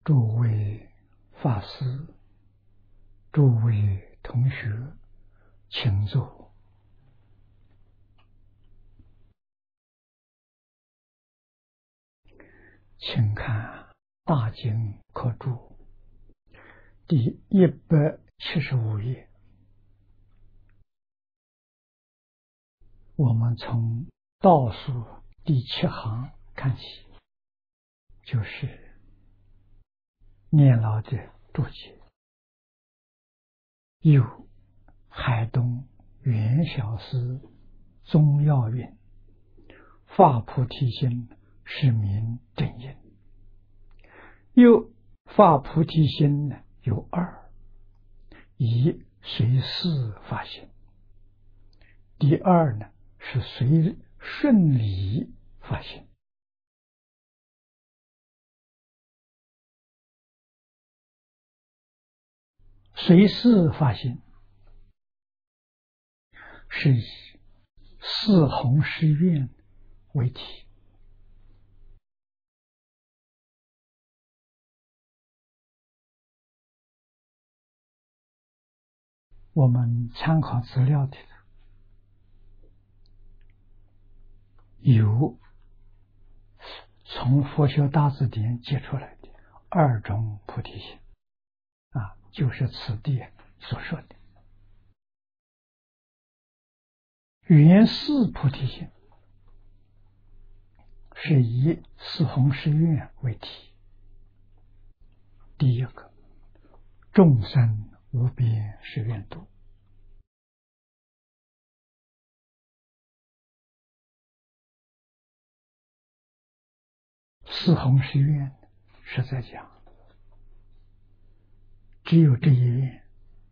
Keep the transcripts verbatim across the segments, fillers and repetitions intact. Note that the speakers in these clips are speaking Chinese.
诸位法师、诸位同学，请坐。请看《大经科注》第一百七十五页，我们从倒数第七行看起，就是念老的注解。有海东元小师宗要云：发菩提心是名正因。又发菩提心呢有二：一随事发心，第二呢是随顺理发心。随事发心是以四弘誓愿为题，我们参考资料里有从佛学大字典解出来的二种菩提心啊，就是此地所说的原四菩提心，是以四弘誓愿为题。第一个，众生无边誓愿度。四弘誓愿是在讲只有这一愿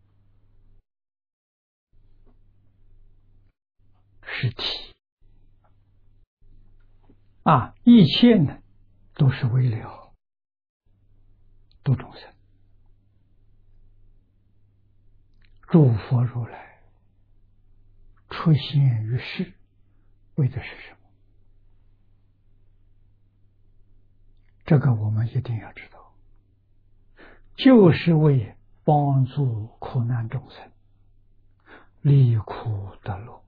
是题啊，一切呢都是为了度众生。诸佛如来出现于世，为的是什么？这个我们一定要知道，就是为帮助苦难众生离苦得乐，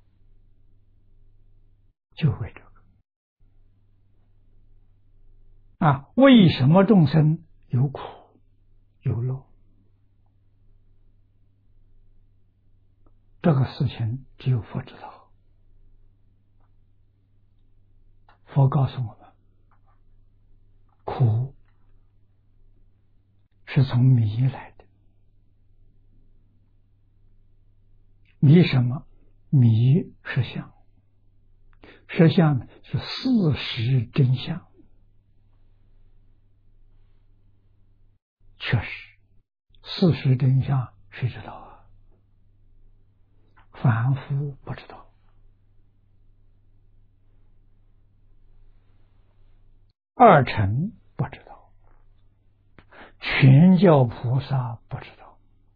就为这个啊。为什么众生有苦有乐？这个事情只有佛知道。佛告诉我们，苦是从迷来的。迷什么？迷实相。实相呢是事实真相。确实，事实真相谁知道啊？凡夫不知道。二乘不知道，全教菩萨不知道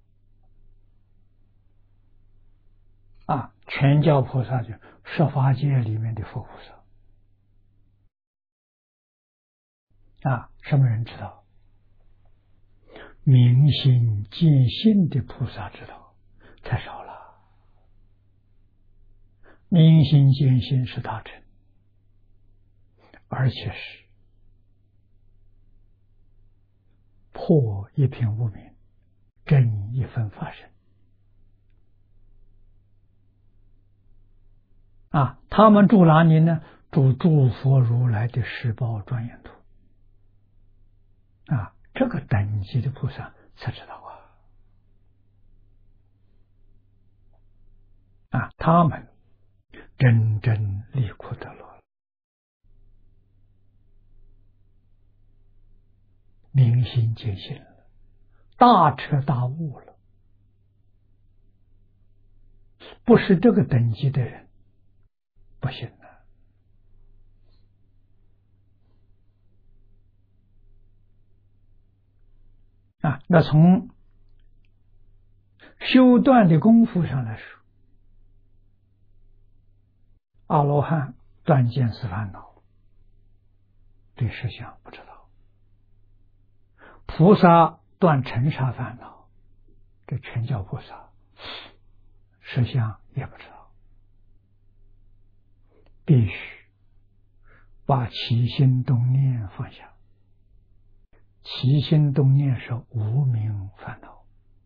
啊！全教菩萨就十法界里面的佛菩萨啊，什么人知道？明心见性的菩萨知道，太少了。明心见性是大乘，而且是破一片无明，正一分法身啊！他们住哪里呢？住诸佛如来的十宝庄严土啊！这个等级的菩萨才知道啊啊！他们真正离苦得乐了，明心见性了，大彻大悟了。不是这个等级的人不行了啊！那从修断的功夫上来说，阿罗汉断见思烦恼，对实相不知道， 菩萨断尘沙烦恼，这全叫菩萨，实相也不知道。必须把起心动念放下。起心动念是无明烦恼，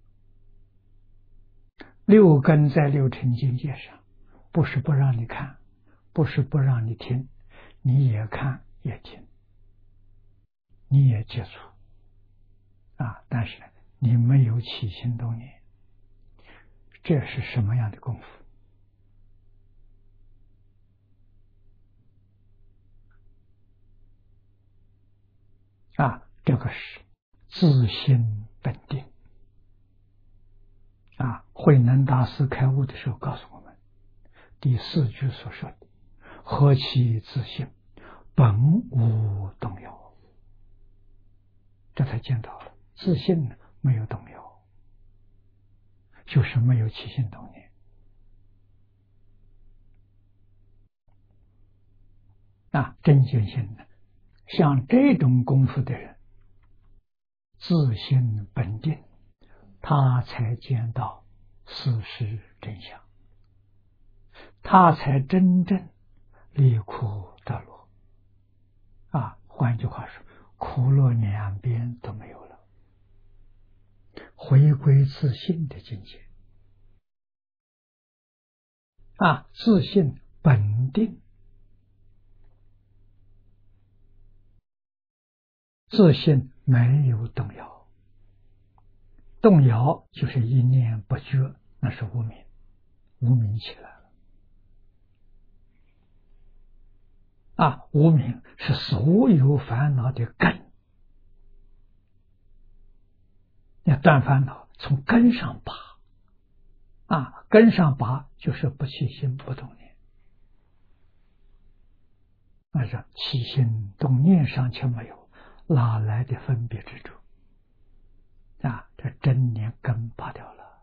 六根在六尘境界上，不是不让你看，不是不让你听，你也看也听，你也接触啊，但是你没有起心动念，这是什么样的功夫？啊，这个是自心本定啊。慧能大师开悟的时候告诉我们，第四句所说的“何其自性，本无动摇”，这才见到了自信呢，没有动摇，就是没有起心动念啊。真见性呢，像这种功夫的人，自性本定，他才见到事实真相，他才真正离苦得乐啊。换句话说，苦乐两边都没有了，回归自性的境界啊，自性本定，自性没有动摇，动摇就是一念不觉，那是无明，无明起来了啊！无明是所有烦恼的根，要断烦恼，从根上拔啊，根上拔就是不起心不动念，那是起心动念尚且没有，哪来的分别之处啊？这真念根拔掉了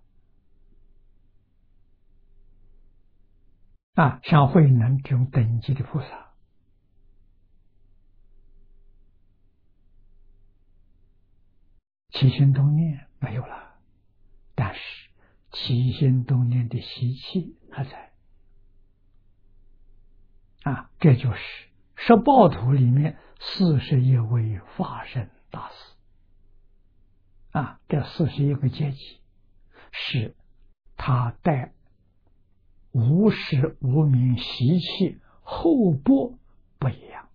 啊！像慧能这种等级的菩萨，起心动念没有了，但是起心动念的习气还在啊！这就是十报图里面四十一位法身大士啊，这四十一个阶级是他带无始无明习气后波不一样，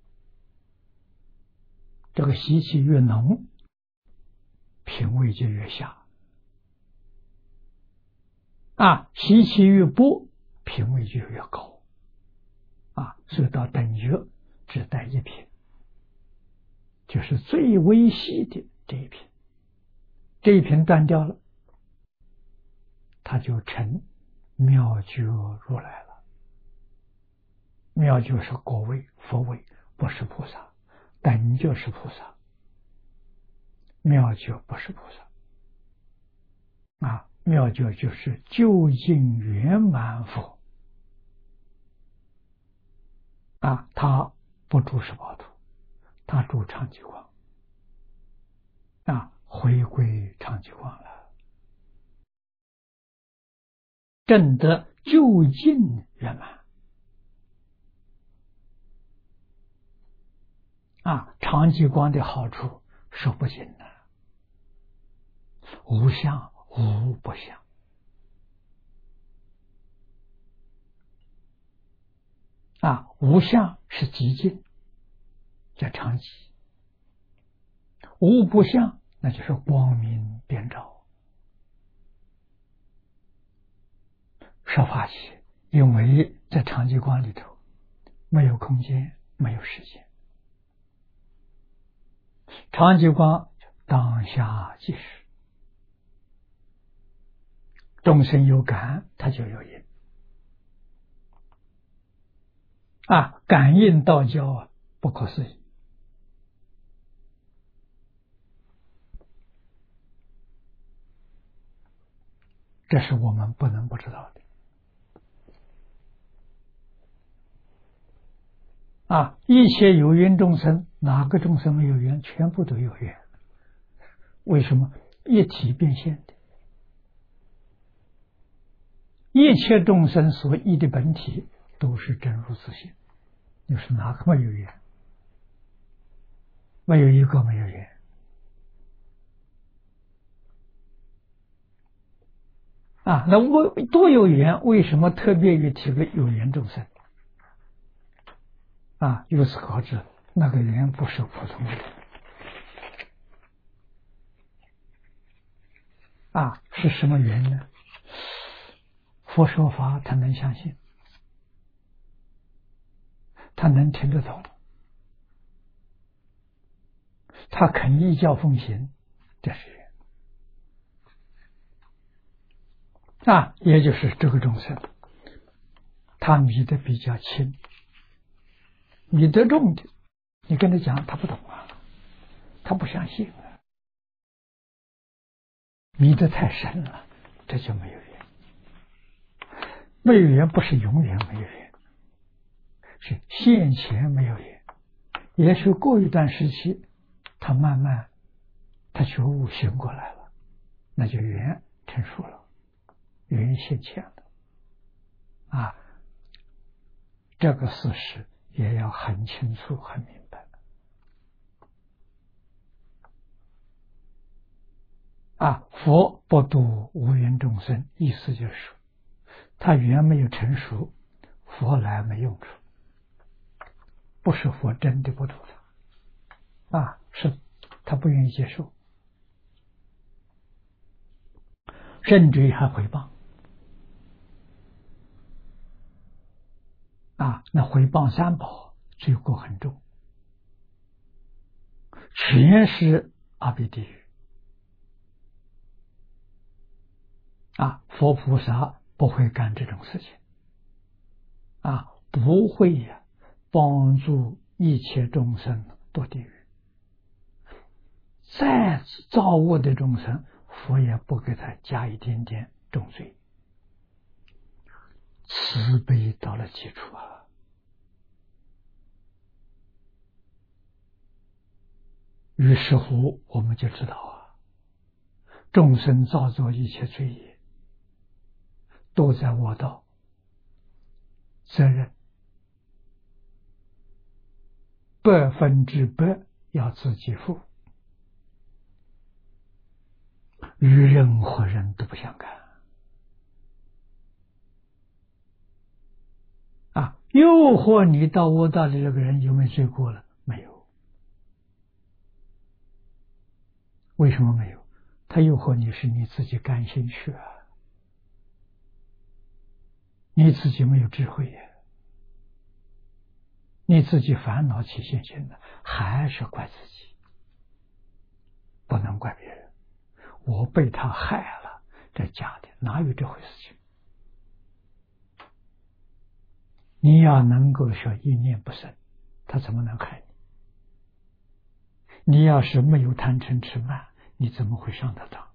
这个习气越浓，品位就越下啊，习气越薄，品位就越高啊，所以到等觉只带一品，就是最微细的这一品，这一品断掉了，他就成妙觉如来了。妙觉是果位佛位，不是菩萨，等觉是菩萨，妙觉不是菩萨啊。妙觉就是究竟圆满佛啊，他不住十报图，他住常寂光啊，回归常寂光了，证得究竟圆满啊。常寂光的好处说不尽的，无相无不相啊，无相是寂静，叫常寂；无不相，那就是光明遍照。说法起，因为在常寂光里头没有空间，没有时间，常寂光当下即时，众生有感，它就有因啊，感应道交啊，不可思议。这是我们不能不知道的啊！一切有缘众生，哪个众生没有缘？全部都有缘为什么？一体变现的，一切众生所依的本体都是真如自性。你说哪个没有缘？没有一个没有缘。啊，那为多有缘，为什么特别于提个有缘众生？啊，由此可知，那个缘不是普通的缘。啊，是什么缘呢？佛说法，他能相信，他能听得懂，他肯依教奉行，这是缘。啊，也就是这个众生，他迷得比较轻，迷得重的，你跟他讲，他不懂啊，他不相信啊，迷得太深了，这就没有缘。没有缘不是永远没有缘，是现前没有缘，也许过一段时期，他慢慢他觉悟醒过来了，那就缘成熟了，缘现前了。啊，这个事实也要很清楚、很明白。啊，佛不度无缘众生，意思就是说，他缘没有成熟，佛来没用处，不是佛真的不度他，啊，是他不愿意接受，甚至于还诽谤。啊，那诽谤三宝，罪过很重，全是阿鼻地狱。啊，佛菩萨不会干这种事情，啊，不会呀、啊，帮助一切众生堕地狱。再造恶的众生，佛也不给他加一点点重罪，慈悲到了基础啊。于是乎，我们就知道啊，众生造作一切罪业，都在我道，责任百分之百要自己负，与任何人都不相干。啊，诱惑你到恶道的这个人有没有罪过了？没有。为什么没有？他诱惑你是你自己感兴趣啊，你自己没有智慧呀、啊，你自己烦恼起现行的，还是怪自己，不能怪别人。我被他害了，这假的，哪有这回事情？你要能够说一念不生，他怎么能害你？你要是没有贪嗔痴慢，你怎么会上得当？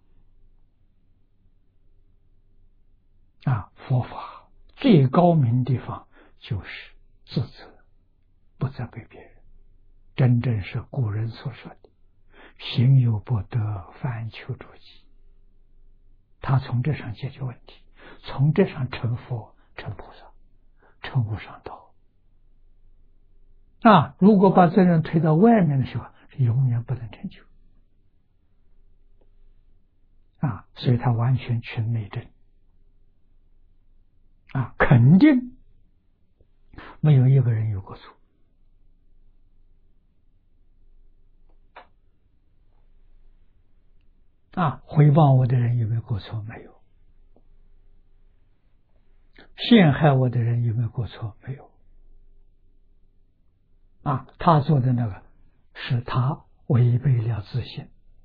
啊，佛法最高明的地方就是自责，不责备别人，真正是古人所说的行有不得，反求诸己。他从这上解决问题，从这上成佛、成菩萨、成无上道。啊，如果把责任推到外面的时候，是永远不能成就。啊，所以他完全去内证。啊，肯定没有一个人有过错。啊，诽谤我的人有没有过错？没有。陷害我的人有没有过错？没有。啊，他做的那个是他违背了自信，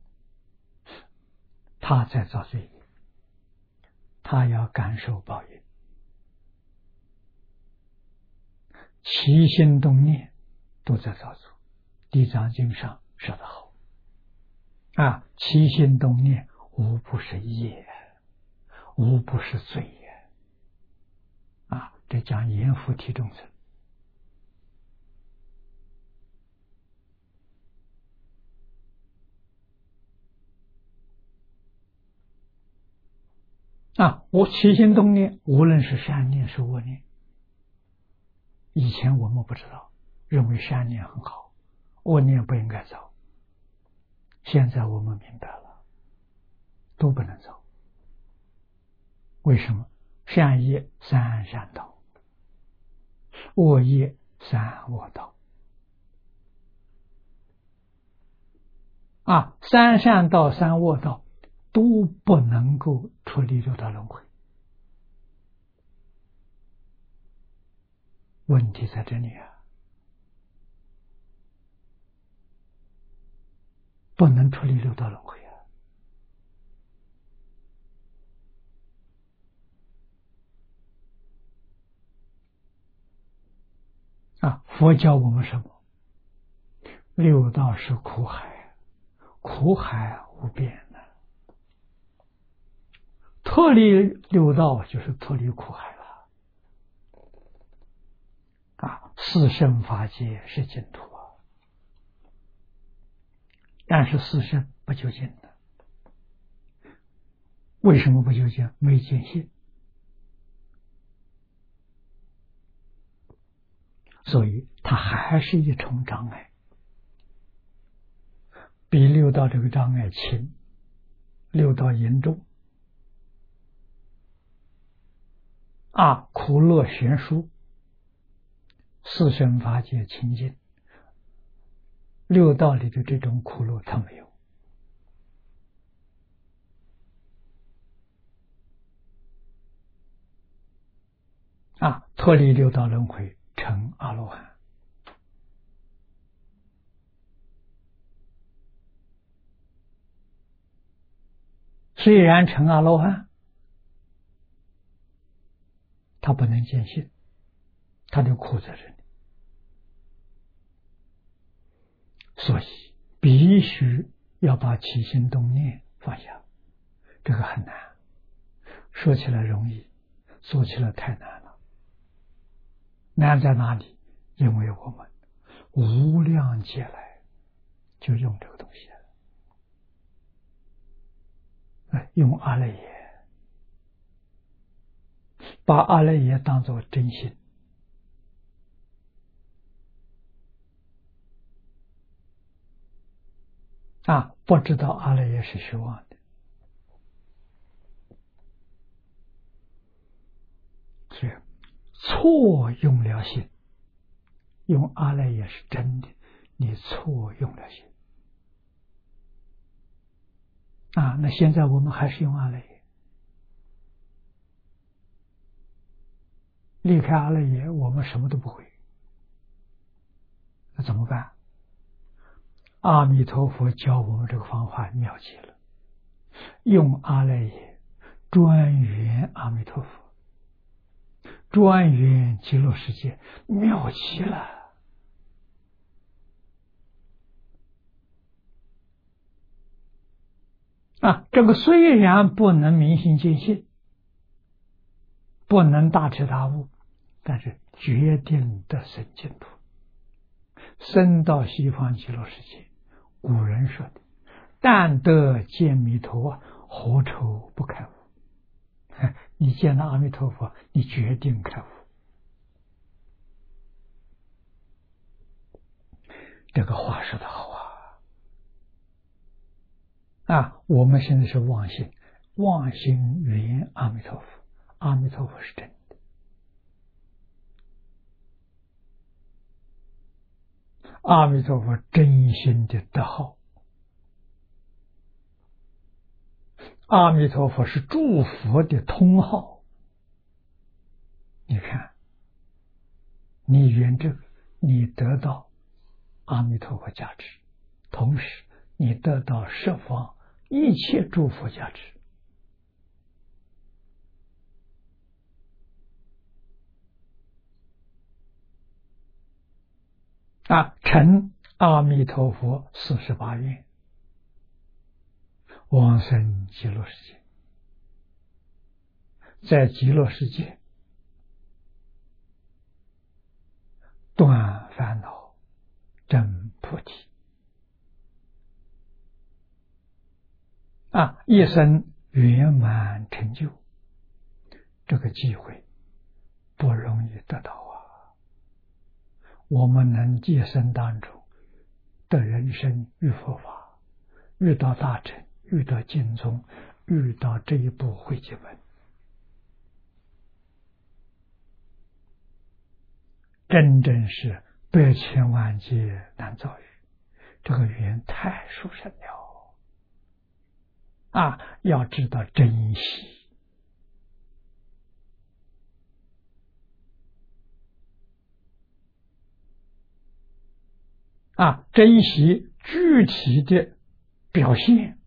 他在造罪业，他要感受报应。起心动念都在造作，地藏经上说得好，啊，起心动念无不是业，无不是罪业。啊，这讲阎浮提众生。 啊，我起心动念，无论是善念是恶念，以前我们不知道，认为善念很好，恶念不应该造。现在我们明白了，都不能造。为什么？善业三善道，恶业三恶道。啊，三善道、三恶道都不能够出离六道轮回。问题在这里啊，不能出离六道轮回啊！啊，佛教我们什么？六道是苦海，苦海无边的，脱离六道就是脱离苦海了。啊，四圣法界是净土啊，但是四圣不究竟的。为什么不究竟？没见性。所以它还是一重障碍，比六道这个障碍轻，六道严重。啊，苦乐悬殊，四圣法界清净，六道里的这种苦乐它没有。啊，脱离六道轮回，成阿罗汉。虽然成阿罗汉，他不能见性，他就苦在这里。所以必须要把起心动念放下，这个很难。说起来容易，做起来太难了。难在哪里？因为我们无量劫来就用这个东西，用阿赖耶，把阿赖耶当作真心。啊，不知道阿赖耶是虚妄的，所以错用了心。用阿赖耶是真的，你错用了心。啊，那现在我们还是用阿赖耶，离开阿赖耶，我们什么都不会。那怎么办？阿弥陀佛教我们这个方法妙极了，用阿赖耶专缘阿弥陀佛，专缘极乐世界，妙极了。啊，这个虽然不能明心见性，不能大彻大悟，但是决定得生净土，生到西方极乐世界。古人说的，但得见弥陀，何愁不开悟？你见到阿弥陀佛，你决定开悟。这个话说得好啊！啊，我们现在是妄心，妄心缘阿弥陀佛，阿弥陀佛是真的。阿弥陀佛真心的德号，阿弥陀佛是诸佛的通号。你看，你缘这个，你得到阿弥陀佛加持，同时你得到十方一切诸佛加持。啊，成阿弥陀佛四十八愿，往生极乐世界，在极乐世界断烦恼，证菩提。啊，一生圆满成就， 这个机会不容易得到啊！我们能一生当中得人生遇佛法，遇到大乘，遇到经宗，遇到这一部汇集本，真正是百千万劫难遭遇，这个缘太殊胜了啊！要知道珍惜啊，珍惜具体的表现，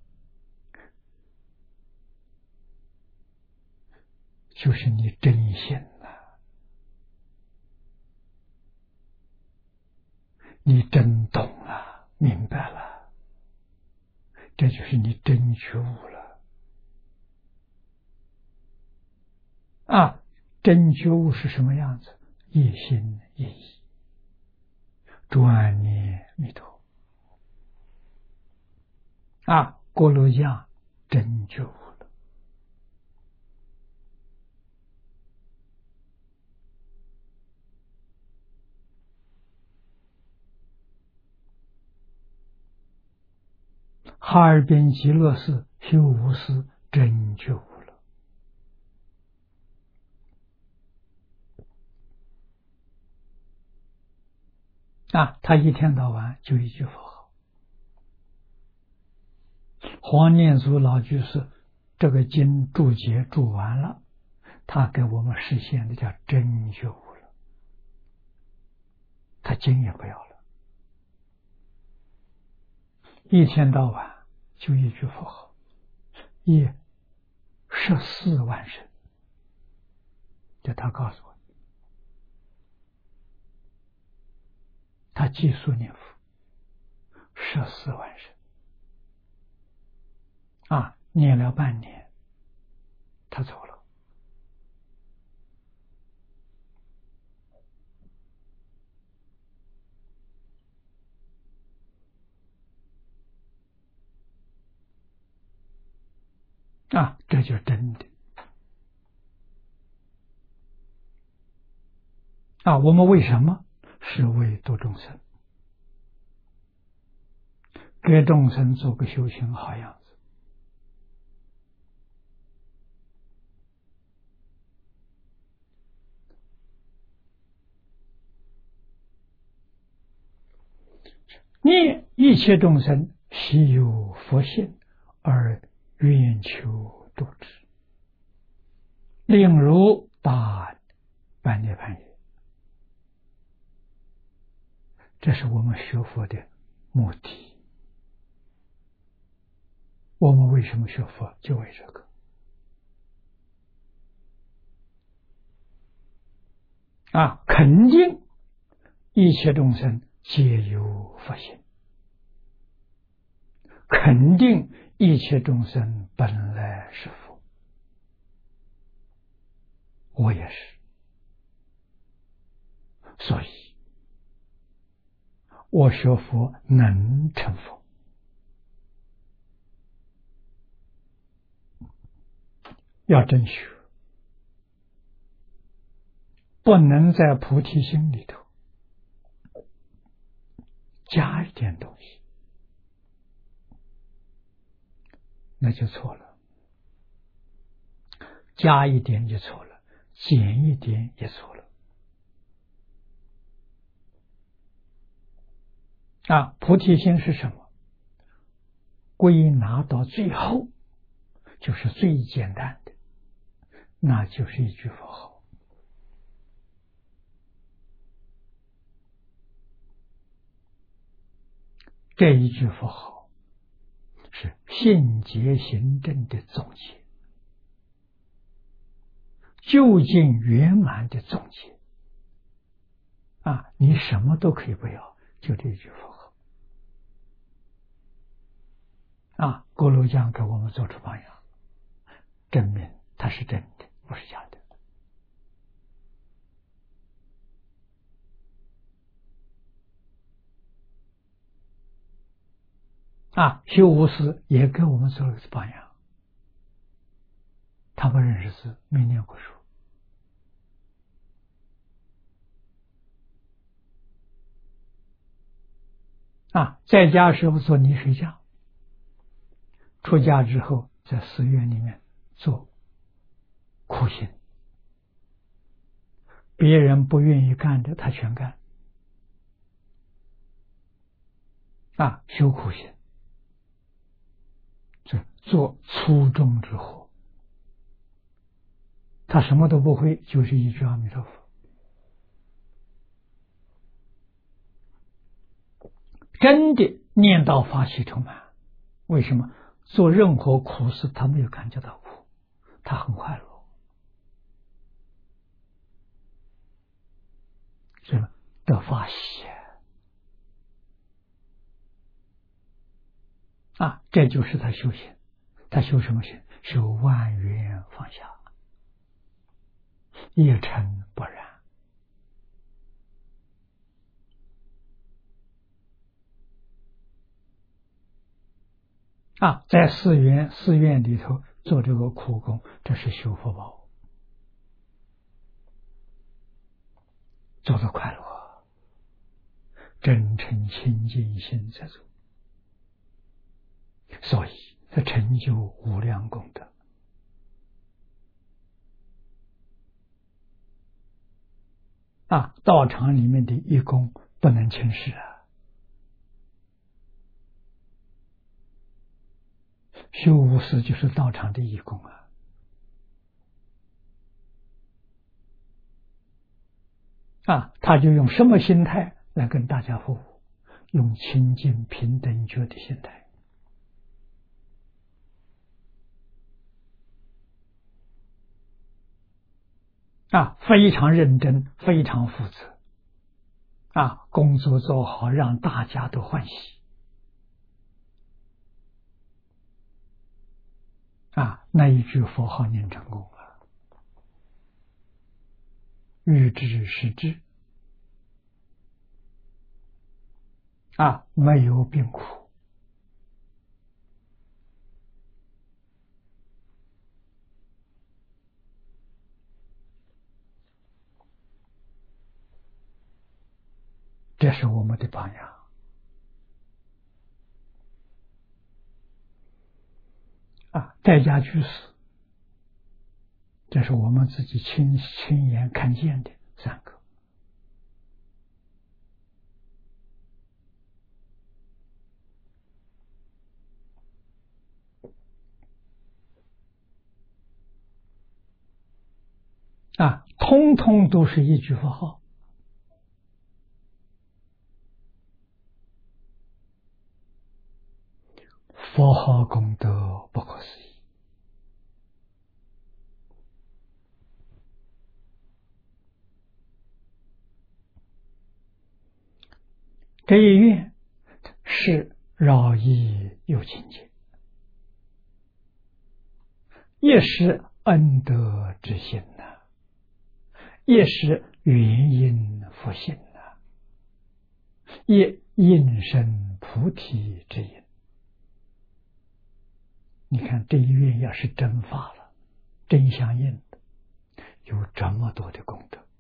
就是你真心了，你真懂了，明白了，这就是你真觉悟了啊！真觉悟是什么样子？一心一意，专念弥陀啊！锅炉匠真觉悟了。哈尔滨极乐寺修无师真觉悟了啊！他一天到晚就一句佛号。黄念祖老居士这个经注解注完了，他给我们实现的叫真觉悟了，他经也不要了，一天到晚就一句佛号，一十四万声，这他告诉我，他记述念佛十四万声啊，念了半年，他走了。啊，这就真的啊！我们为什么是为度众生，给众生做个修行好样子？念一切众生悉有佛性，而愿求度之，令如大般涅槃也。这是我们学佛的目的。我们为什么学佛？就为这个啊！肯定一切众生皆有佛性，肯定一切众生本来是佛，我也是，所以我学佛能成佛。要真学，不能在菩提心里头加一点东西，那就错了。加一点就错了，减一点也错了。啊，菩提心是什么？归纳到最后，就是最简单的，那就是一句佛号。这一句佛号是信解行证的总结，究竟圆满的总结啊！你什么都可以不要，就这一句佛号啊！锅炉匠给我们做出榜样，证明它是真的，不是假的啊！修无师也给我们做了个榜样，他不认识字，没念过书啊，在家时候做泥水匠，出家之后在寺院里面做苦行，别人不愿意干的他全干，啊，修苦行，这做粗重之活，他什么都不会，就是一句阿弥陀佛。真的念到法喜充满，为什么？做任何苦事他没有感觉到苦，他很快乐，是吧？得法喜啊，这就是他修行。他修什么行？修万缘放下，一尘不染。啊，在寺院寺院里头做这个苦工，这是修福报，做得快乐，真诚清净心在做，所以他成就无量功德。啊，道场里面的义工不能轻视啊。修无事就是道场的义工啊！啊，他就用什么心态来跟大家服务？用清净平等觉的心态啊，非常认真，非常负责啊，工作做好，让大家都欢喜啊！那一句佛号念成功了，欲知是知啊，没有病苦。这是我们的榜样啊！在家居士，这是我们自己亲亲眼看见的三个啊，通通都是一句佛号。佛号功德不可思议这一愿是饶益有情界，也是恩德之心呐、啊，也是原因福心呐、啊，也应生菩提之因。你看这一愿要是真发了，真相应的，有这么多的功德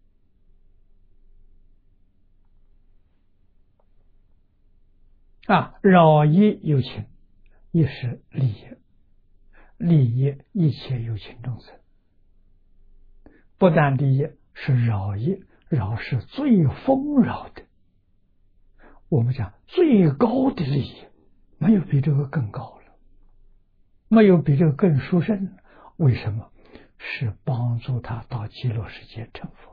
啊！饶益有情，也是利益，利益一切有情众生。不但利益，是饶益，饶是最丰饶的。我们讲最高的利益，没有比这个更高了，没有比这个更殊胜了。为什么？是帮助他到极乐世界成佛。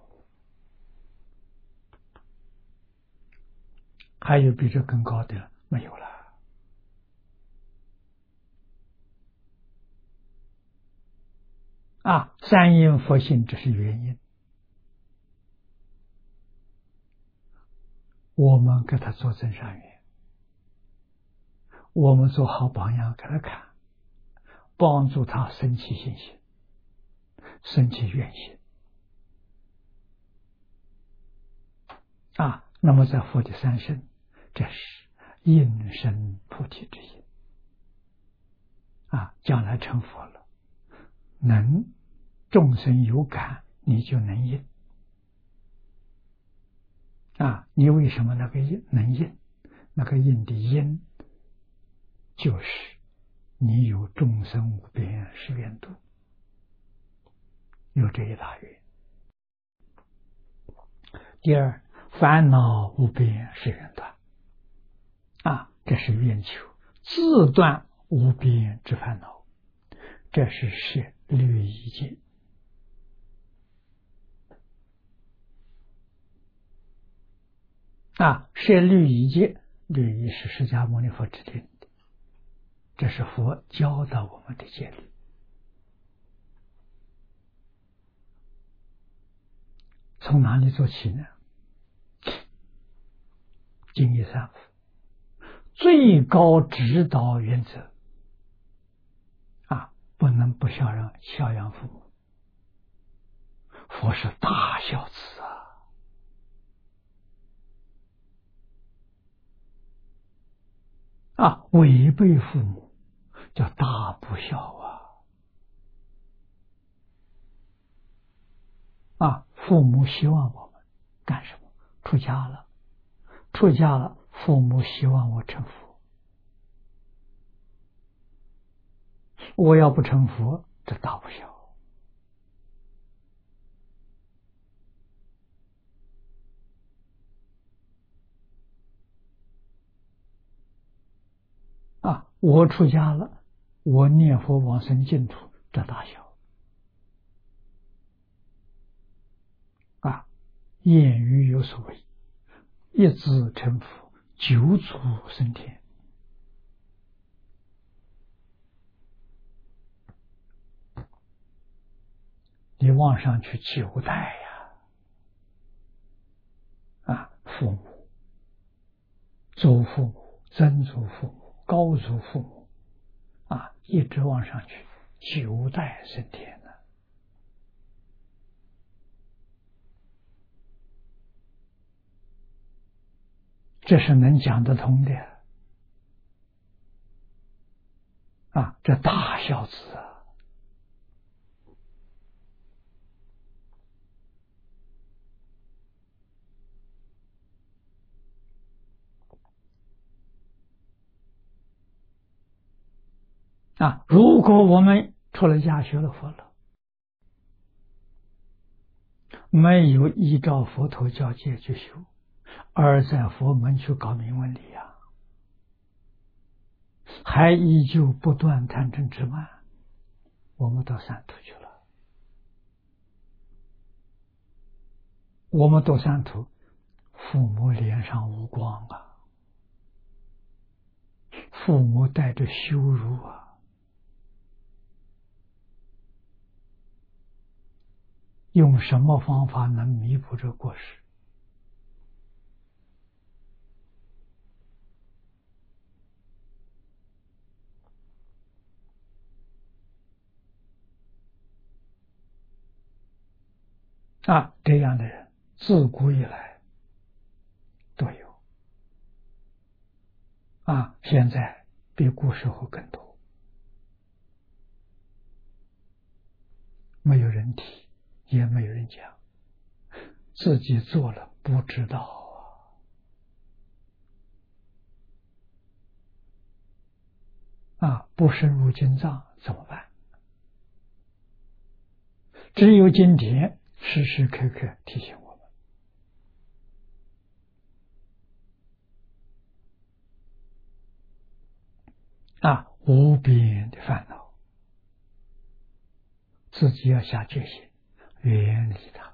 还有比这更高的没有了啊！三因佛性，这是原因。我们给他做增上缘，我们做好榜样给他看，帮助他生起信心，生起愿心啊！那么在佛的三身，这是应生菩提之因啊！将来成佛了，能众生有感，你就能应啊！你为什么那个应能应？ 那个印的因，就是你有众生无边誓愿度，有这一大愿。第二，烦恼无边誓愿断，啊，这是愿求自断无边之烦恼，这是摄律仪戒。啊，摄律仪戒，律仪是释迦牟尼佛制定的，这是佛教导我们的戒律。从哪里做起呢？敬业三福，最高指导原则啊，不能不孝养孝养父母。佛是大孝子啊。啊，违背父母叫大不孝啊！啊，父母希望我们干什么？出家了，出家了，父母希望我成佛，我要不成佛，这大不孝。啊，我出家了，我念佛往生净土，这大孝。啊，谚语有所谓：一子成佛，九祖升天。你望上去九代呀！啊，父母、祖父母、曾祖父母、高祖父母，啊，一直望上去，九代升天呢。这是能讲得通的啊！这大孝子啊！啊，如果我们出了家学了佛了，没有依照佛陀教戒去修，而在佛门去搞明文理啊，还依旧不断贪嗔痴慢，我们到三途去了。我们到三途，父母脸上无光啊，父母带着羞辱啊。用什么方法能弥补这过失？啊，这样的人自古以来都有，啊，现在比古时候更多，没有人提，也没有人讲，自己做了不知道啊！啊，不深入经藏怎么办？只有经典时时刻刻提醒我们啊，无边的烦恼，自己要下决心远离它。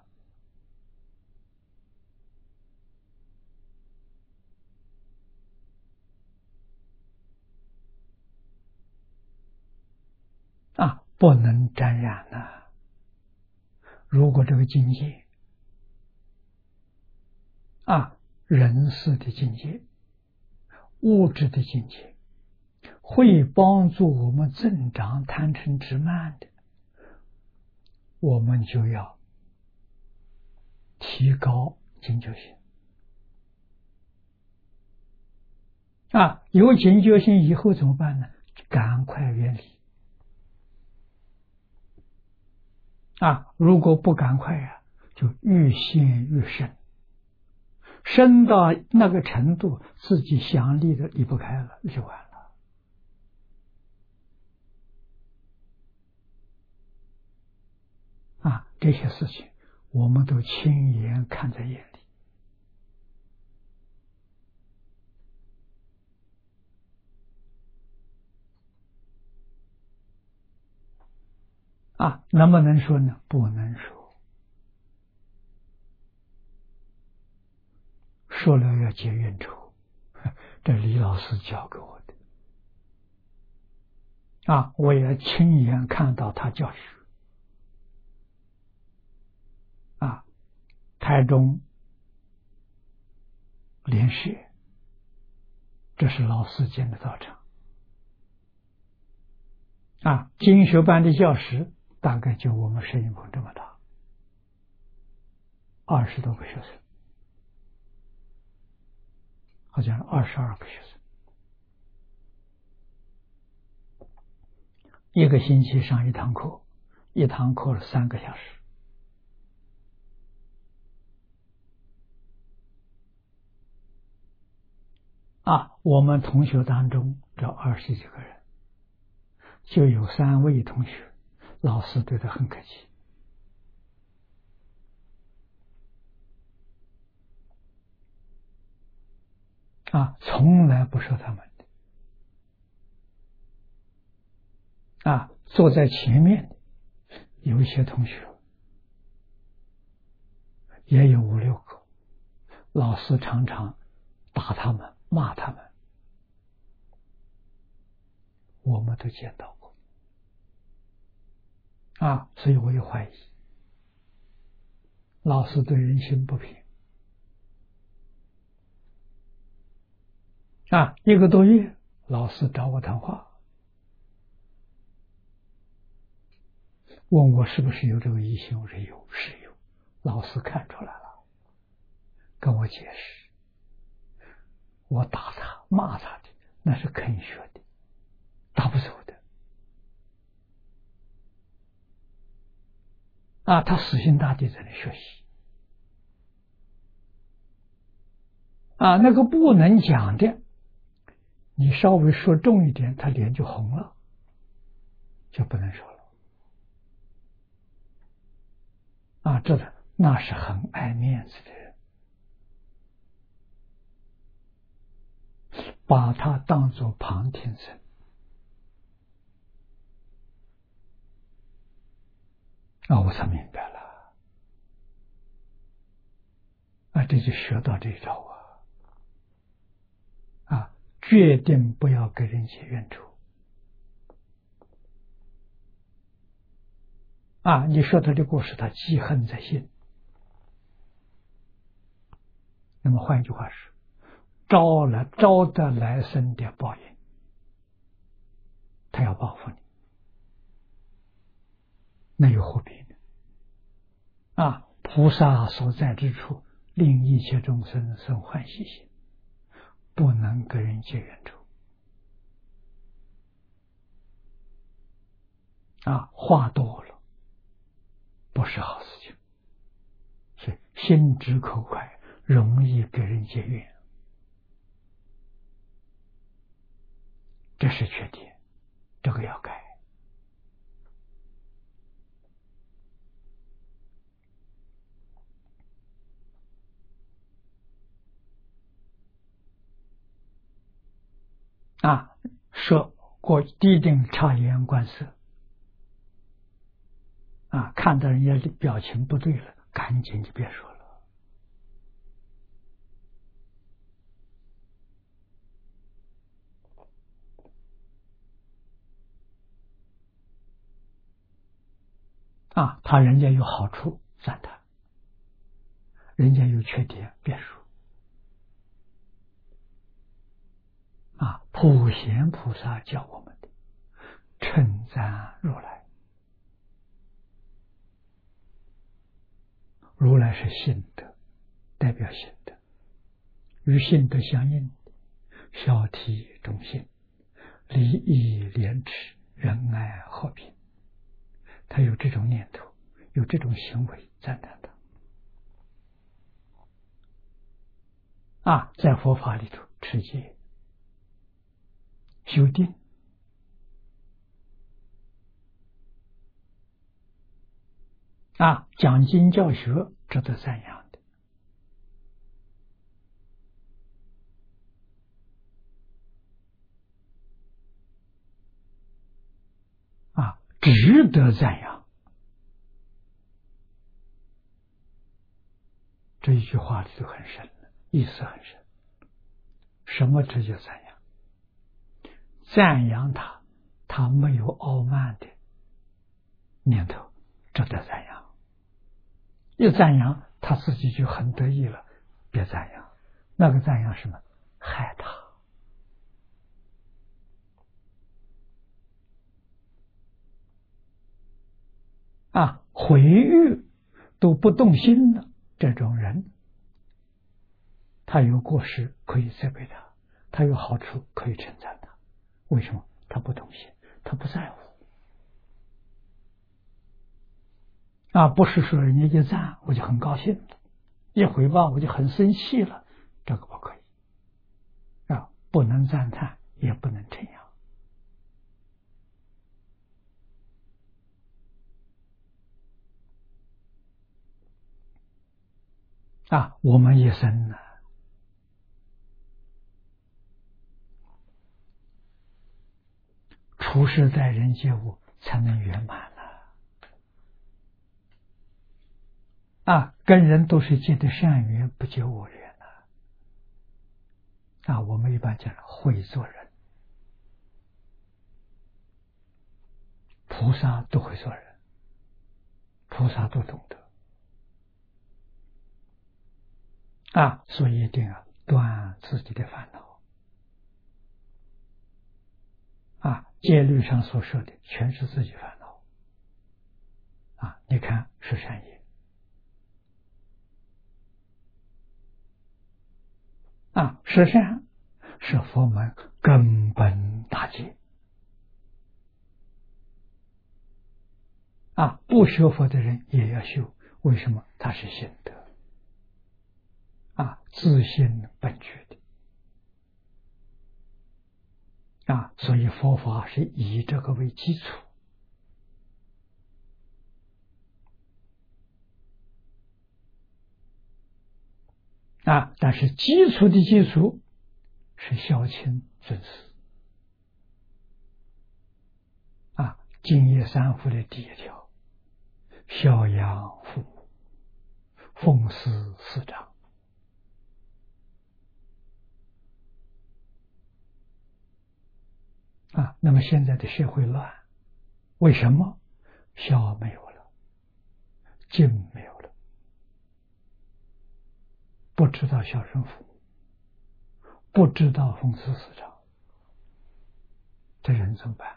啊，不能沾染呐、啊！如果这个境界啊，人事的境界、物质的境界，会帮助我们增长贪嗔痴慢的，我们就要提高警觉性啊！有警觉性以后怎么办呢？赶快远离啊！如果不赶快啊，就愈陷愈深， 升到那个程度，自己想离的离不开了，就完了。啊，这些事情我们都亲眼看在眼里。啊，能不能说呢？不能说，说了要结冤仇。这李老师教给我的。啊，我也亲眼看到他教学。啊，台中莲学，这是老师建的道场。啊，精修班的教室大概就我们摄影棚这么大，二十多个学生，好像二十二个学生，一个星期上一堂课，一堂课是三个小时。啊，我们同学当中这二十几个人，就有三位同学，老师对他很客气。啊，从来不说他们的。啊，坐在前面的有一些同学，也有五六个，老师常常打他们，骂他们，我们都见到过。啊，所以我也怀疑，老师对人心不平。啊，一个多月，老师找我谈话，问我是不是有这个疑心，我说有，是有。老师看出来了，跟我解释，我打他骂他的那是肯学的，打不走的。啊，他死心塌地在那学习。啊，那个不能讲的，你稍微说重一点，他脸就红了，就不能说了。啊，这个那是很爱面子的人，把他当作旁听者。啊，我才明白了。啊，这就学到这一招啊！啊，决定不要给人结冤仇。啊，你说他的故事，他记恨在心。那么换句话说，招了招得来生的报应，他要报复你，那又何必呢？啊，菩萨所在之处，令一切众生生欢喜心，不能跟人结冤仇。啊，话多了不是好事情，所以心直口快，容易给人结怨，这是缺点，这个要改。啊，说过低定察言观色。啊，看到人家的表情不对了，赶紧就别说了。啊，他人家有好处赞他，人家有缺点别说。啊，普贤菩萨教我们的称赞如来，如来是性德，代表性德，与性德相应的孝悌忠信、礼义廉耻、仁爱和平，他有这种念头，有这种行为，赞叹他。 啊，在佛法里头持戒、修定，啊，讲经教学值得赞扬的，啊，值得赞扬。这一句话里头很深，意思很深。什么值得赞扬？赞扬他，他没有傲慢的念头，值得赞扬。一赞扬他自己就很得意了，别赞扬。那个赞扬什么？害他。啊，毁誉都不动心的这种人，他有过失可以责备他，他有好处可以称赞他。为什么？他不动心，他不在乎。啊，不是说人家一赞我就很高兴，一回报我就很生气了，这个不可以。啊，不能赞叹，也不能称扬。啊，我们一生呢，处事待人接物才能圆满了。啊，跟人都是结的善缘，不结恶缘了。啊，我们一般讲会做人，菩萨都会做人，菩萨都懂得。啊，所以一定要断自己的烦恼。啊，戒律上所说的全是自己烦恼。啊，你看是善业。啊，十善是佛门根本大戒。啊，不学佛的人也要修，为什么？他是心得。啊，自信本具的。啊，所以佛法是以这个为基础。啊，但是基础的基础是孝亲尊师。啊，敬业三福的第一条，孝养父母，奉事师长。啊，那么现在的社会乱，为什么？孝没有了，敬没有了，不知道孝顺父母，不知道奉事师长，这人怎么办？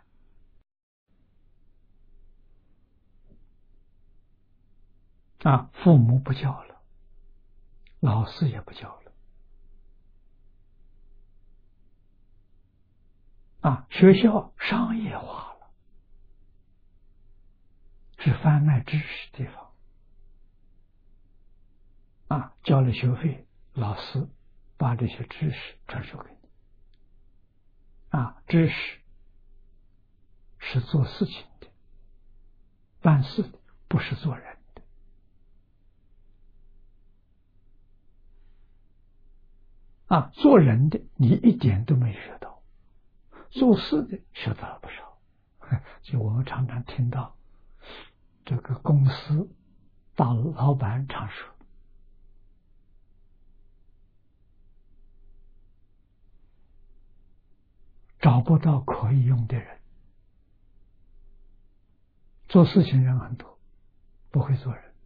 啊，父母不教了，老师也不教了。啊，学校商业化了，是贩卖知识的地方。啊，交了学费，老师把这些知识传授给你。啊，知识是做事情的，办事的，不是做人的。啊，做人的你一点都没学到，做事的学到了不少。就我们常常听到这个公司大老板常说，找不到可以用的人，做事情人很多，不会做人。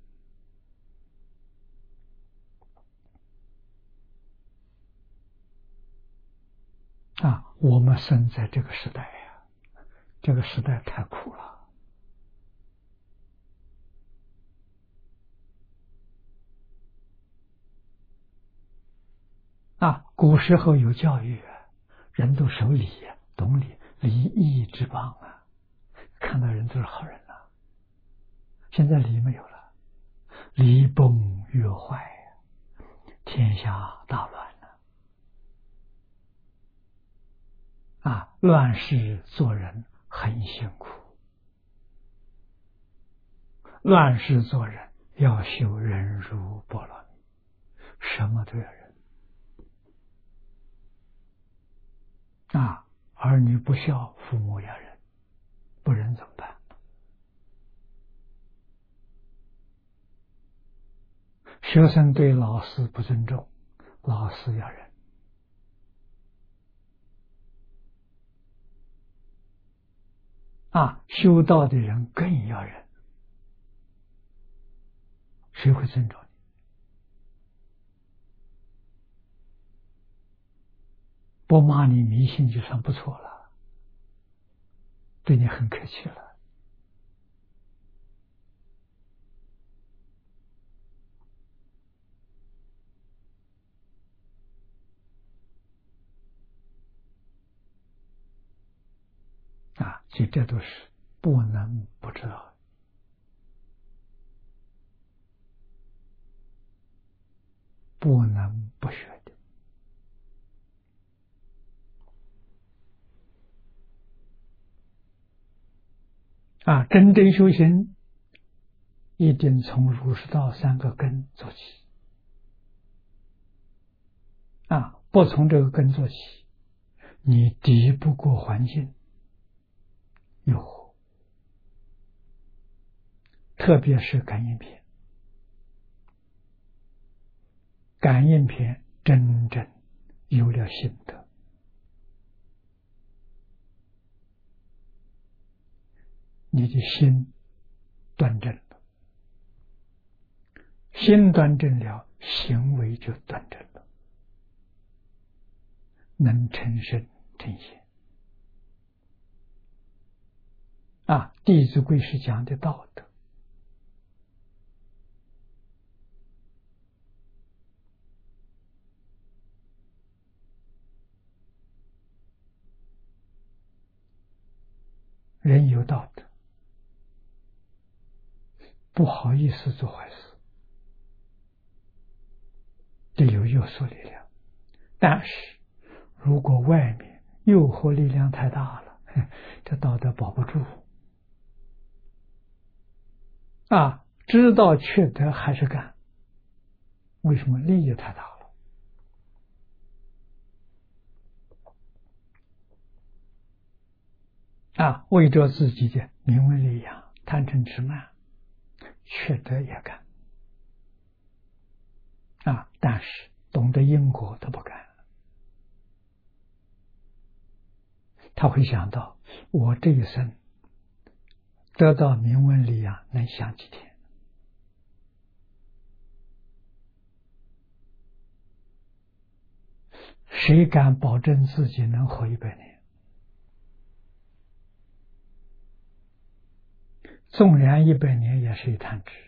啊，我们生在这个时代呀，这个时代太苦了。啊，古时候有教育啊，人都守礼呀，懂礼，礼义之邦啊，看到人都是好人了。现在礼没有了，礼崩乐坏，天下大乱了。 啊，乱世做人很辛苦，乱世做人要修忍辱波罗蜜，什么都要忍。啊，儿女不孝，父母要忍，不忍怎么办？学生对老师不尊重，老师要忍。啊，修道的人更要忍，谁会尊重你？不骂你迷信就算不错了，对你很客气了。啊，所以这都是不能不知道，不能不学的。啊，真正修行一定从儒释道三个根做起。啊，不从这个根做起，你敌不过环境诱惑，特别是感应篇。感应篇真正有了心得，你的心端正了，心端正了，行为就端正了，能成圣成贤。啊，《弟子规》是讲的道德，人有道德，不好意思做坏事，这有约束力量。但是如果外面诱惑力量太大了，这道德保不住。啊，知道缺德还是干，为什么？利益太大了。啊，为着自己的名闻利养，贪嗔痴慢，缺德也干。啊，但是懂得因果他不干，他会想到我这一生得到名闻利养能享几天？谁敢保证自己能活一百年？纵然一百年也是一滩纸。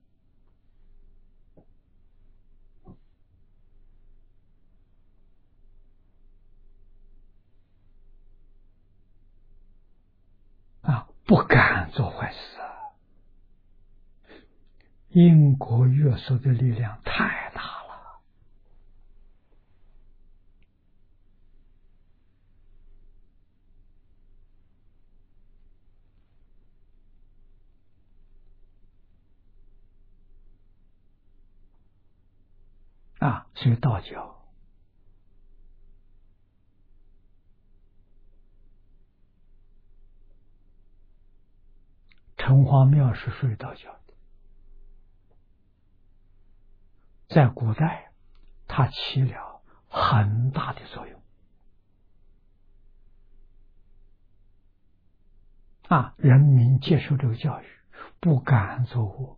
啊，不敢做坏事啊！因果约束的力量太大了。啊，所以道教城隍庙是属于道教的，在古代它起了很大的作用。啊，人民接受这个教育，不敢作恶，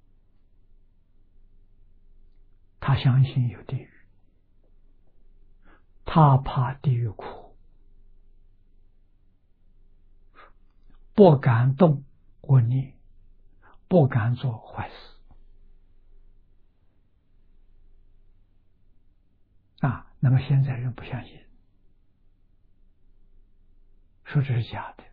他相信有地狱，他怕地狱苦，不敢动恶念，不敢做坏事。啊，那么现在人不相信，说这是假的。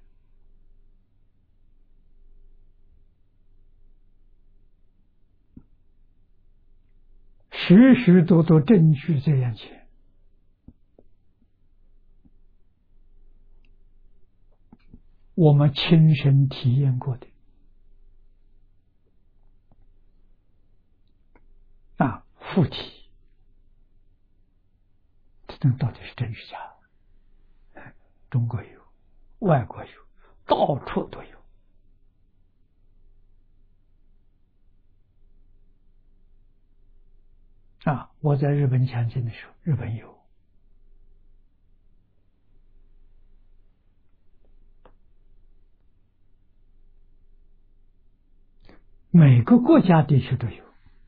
许许多多证据在眼前， 我们亲身体验过的啊，附体，这到底是真是假？中国有，外国有，到处都有。啊，我在日本讲经的时候，日本有。每个国家地区都有。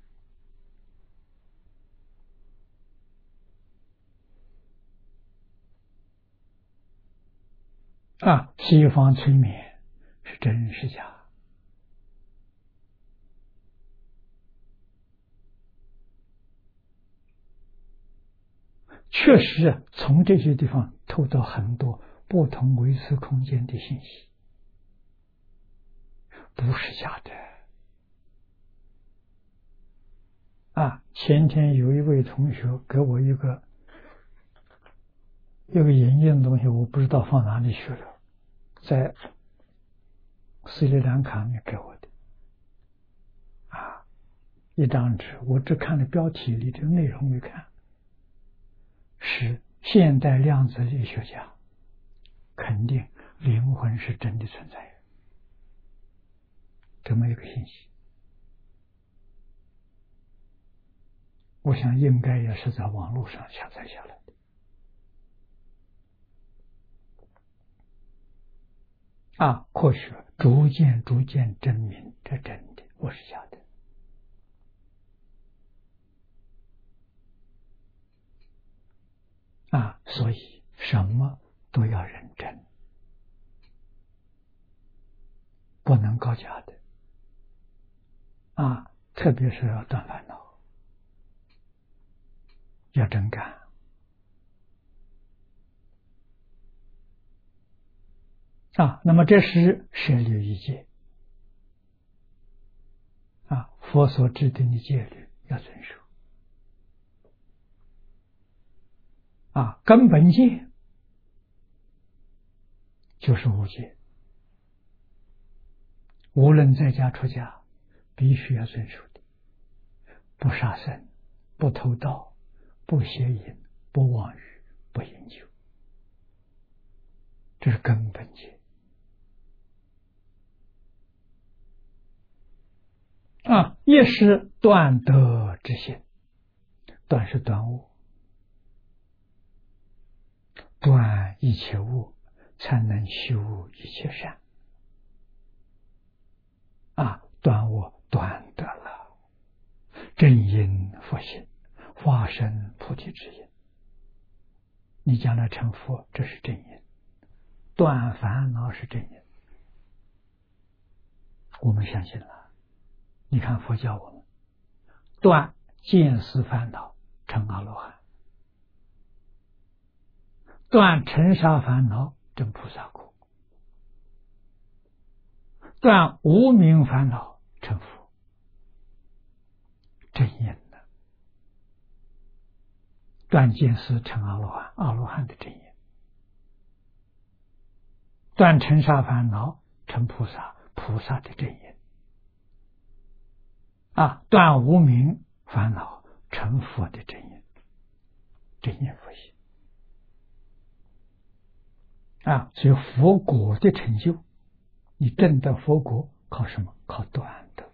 啊，西方催眠是真是假？确实从这些地方透到很多不同维次空间的信息，不是假的。啊，前天有一位同学给我一个一个影印的东西，我不知道放哪里去了，在斯里兰卡里给我的。啊，一张纸，我只看了标题里的内容没看。是现代量子力学家肯定灵魂是真的存在，这么一个信息，我想应该也是在网络上下载下来的。啊，科学逐渐逐渐证明这真的，不是假的。啊，所以什么都要认真，不能搞假的。啊，特别是要断烦恼，要真干。啊，那么这是舍律一戒。啊，佛所制定的戒律要遵守。啊，根本戒就是无戒，无论在家出家，必须要遵守的。不杀生，不偷盗，不邪淫，不妄语，不饮酒，这是根本戒。啊，也是断德之心，断是断恶，断一切恶，才能修一切善。啊，断恶断得了，正因佛性，化身菩提之因。你将来成佛，这是正因；断烦恼是正因。我们相信了。你看佛教我们断见思烦恼成阿罗汉，断尘沙烦恼证菩萨果，断无明烦恼成佛，正因的。断见思成阿罗汉，阿罗汉的正因；断尘沙烦恼成菩萨，菩萨的正因。啊，断无明烦恼成佛的正因，正因佛性。啊，所以佛果的成就，你证得佛果靠什么？靠断的，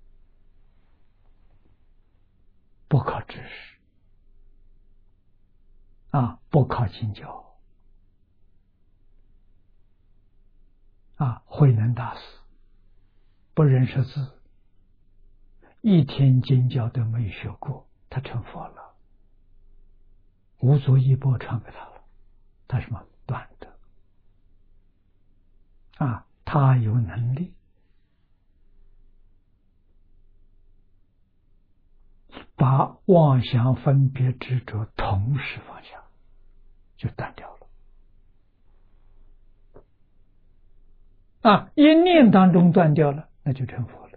不靠知识。啊，不靠经教。啊，慧能大师不认识字，一天经教都没有学过，他成佛了。无足一钵传给他了，他什么？断的。啊，他有能力把妄想分别执着同时放下，就断掉了。啊，一念当中断掉了，那就成佛了。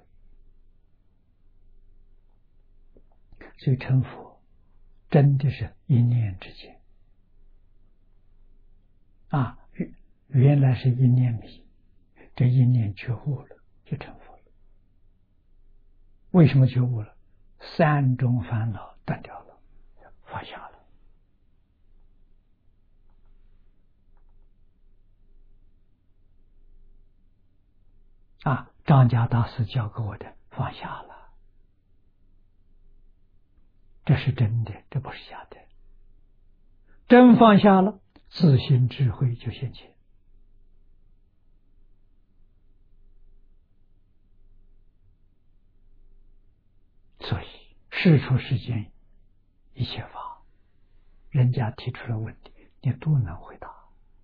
所以成佛真的是一念之间。啊，原来是一念迷， 这一念觉悟了，就成佛了。为什么觉悟了？三种烦恼断掉了，放下了。啊，张家大师教给我的，放下了，这是真的，这不是假的。真放下了，自信智慧就现前。所以世出世间一切法，人家提出了问题，你都能回答。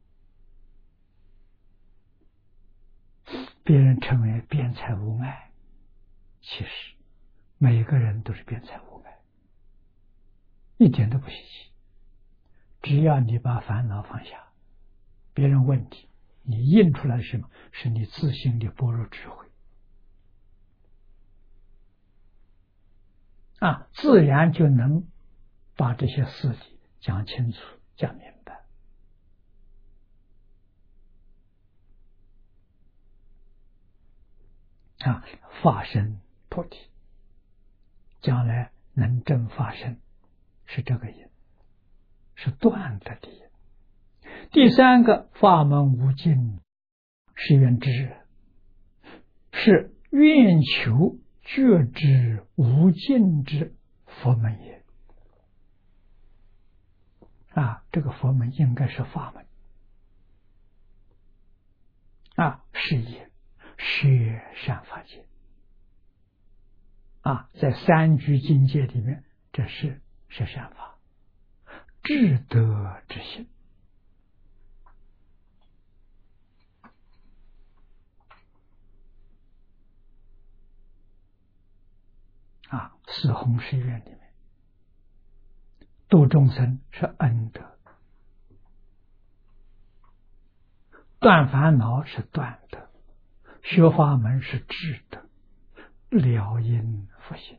别人称为辩才无碍，其实每个人都是辩才无碍，一点都不稀奇。只要你把烦恼放下，别人问题，你印出来什么？是你自性的般若智慧啊，自然就能把这些事情讲清楚、讲明白。啊，法身菩提，将来能证法身，是这个因，是断的的因。第三个，法门无尽，是愿知，是愿求觉知无尽之佛门也。啊，这个佛门应该是法门。啊，是也。是善法界啊，在三居境界里面，这是是善法，智德之心啊。四弘誓愿里面，度众生是恩德，断烦恼是断德，学法门是智德，了因佛心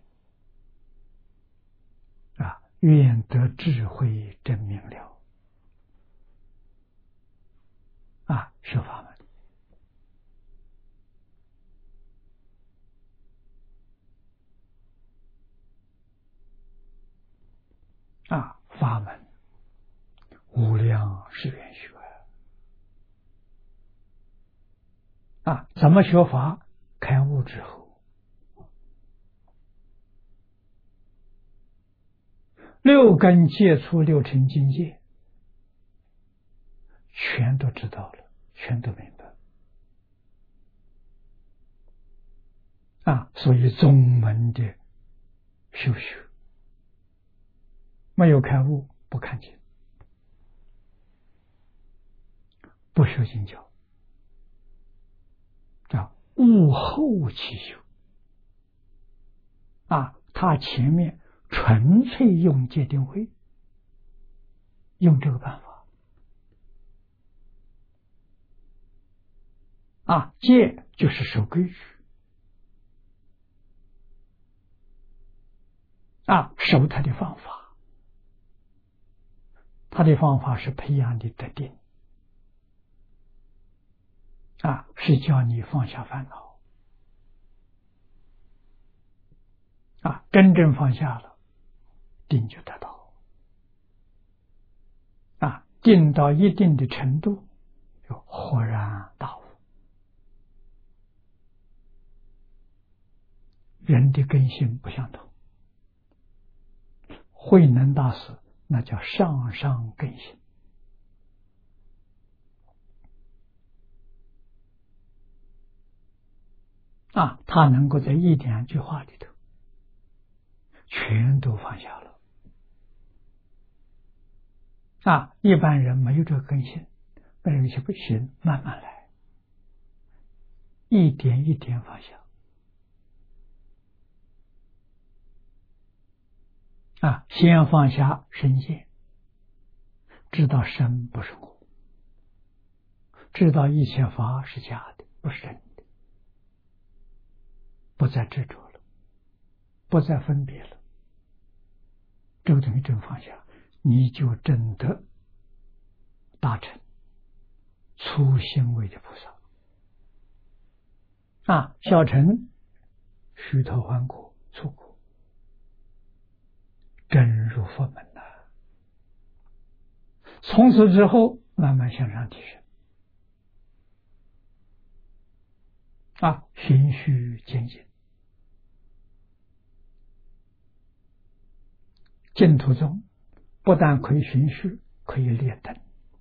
啊，愿得智慧真明了啊，学法门啊，法门无量是愿学啊，怎么学法？开悟之后，六根接触六尘境界，全都知道了，全都明白啊。所以宗门的修学，没有开悟，不看见，不学经教，叫悟后起修啊。他前面纯粹用戒定慧，用这个办法啊，戒就是守规矩啊，守他的方法，他的方法是培养你的定啊，是叫你放下烦恼啊，真正放下了，定就得到啊，定到一定的程度，就豁然大悟。人的根性不相同，慧能大师那叫上上根性啊，他能够在一两句话里头全都放下了啊，一般人没有这个根性，没有些不行，慢慢来，一点一点放下啊，先放下身见，知道身不是我，知道一切法是假的，不是真的，不再执着了，不再分别了，这个东西真放下，你就真的达成初心位的菩萨啊，小乘须陀洹果、出果，真入佛门了。从此之后，慢慢向上提升。啊，循序渐进，净土中不但可以循序，可以列等。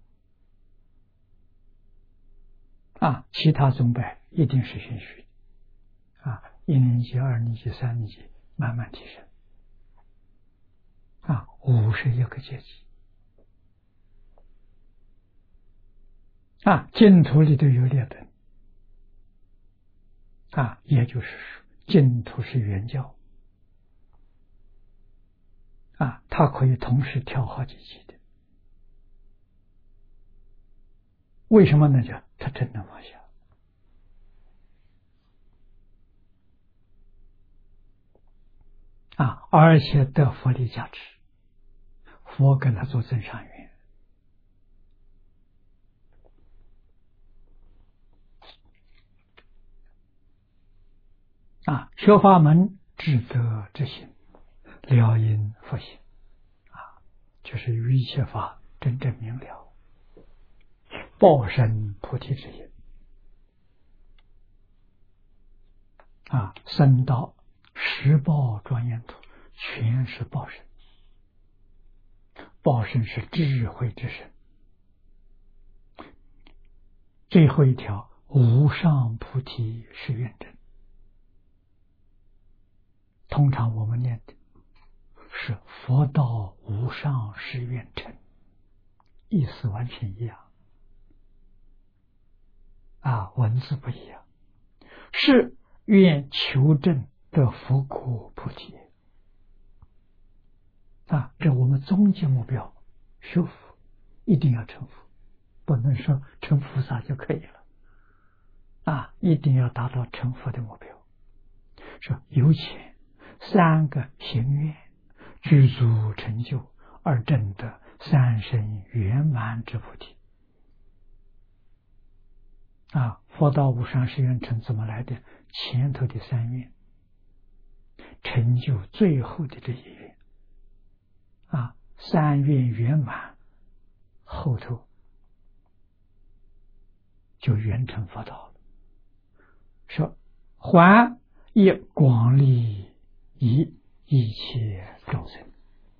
啊，其他宗派一定是循序的。啊，一年级、二年级、三年级慢慢提升。啊，五十一个阶级。啊，净土里头有列等。啊，也就是说，净土是原教。啊，它可以同时跳好几级的。为什么呢？叫他真能放下。啊，而且得佛力加持，佛跟他做增上缘。啊，学法门智德之心，了因佛心。啊，就是于一切法真正明了，报身菩提之因。啊，僧道十报庄严土，全是报身。报身是智慧之身。最后一条，无上菩提是愿真。通常我们念的是佛道无上是愿成，意思完全一样。啊，文字不一样。是愿求证的佛果菩提。啊，这我们终极目标，修福一定要成佛，不能说成菩萨就可以了。啊，一定要达到成佛的目标。说由前三个行愿具足成就，而证得三身圆满之菩提。啊，佛道无上是愿成怎么来的？前头的三愿成就最后的这一愿。啊，三愿圆满，后头就圆成佛道了。说还以广利益一切众生。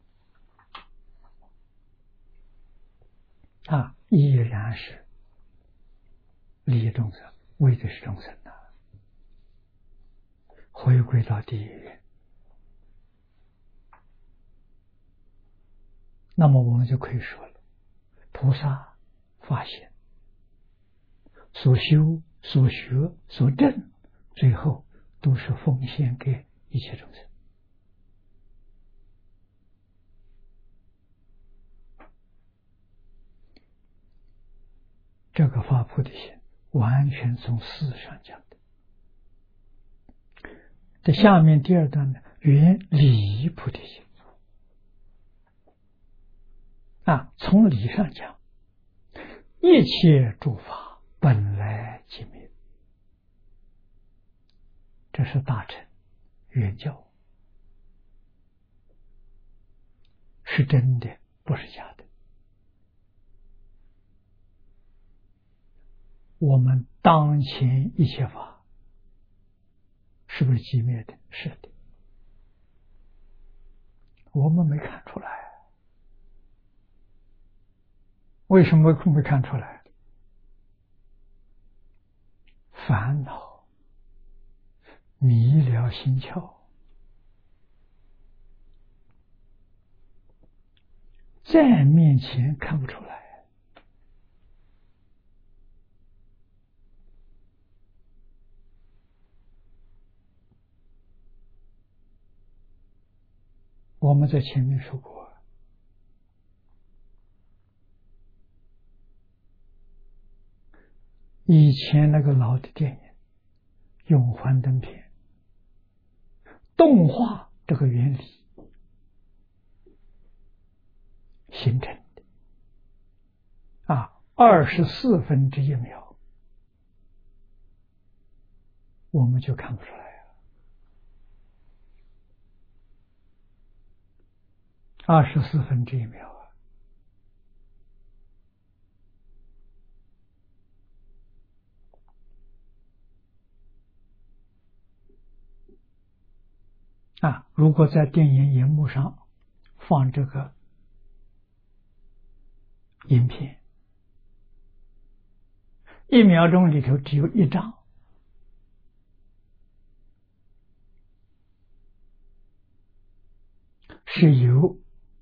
啊，依然是利益众生，为的是众生呐、啊。回归到第一愿，那么我们就可以说了，菩萨发现所修、所学、所证，最后都是奉献给一切众生。这个发菩提心完全从事上讲的。这下面第二段呢，缘理菩提心。啊，从理上讲，一切诸法本来即灭，这是大乘原教，是真的，不是假的。我们当前一切法是不是寂灭的？是的，我们没看出来。为什么没看出来？烦恼迷了心窍，在面前看不出来。我们在前面说过，以前那个老的电影《用幻灯片》动画这个原理形成的啊，二十四分之一秒， 我们就看不出来呀。二十四分之一秒啊！啊，如果在电影荧幕上放这个影片，一秒钟里头只有一张，是有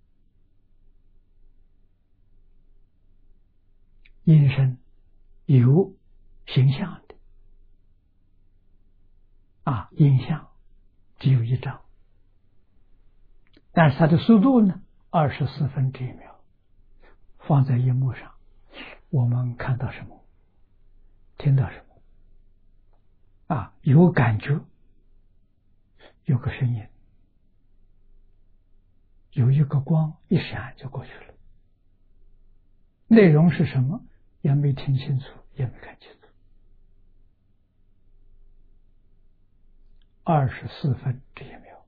音声、有形象的啊，影像只有一张，但是它的速度呢，二十四分之一秒，放在荧幕上，我们看到什么，听到什么啊？有感觉，有个声音，有一个光一闪就过去了。内容是什么？也没听清楚，也没看清楚。二十四分之一秒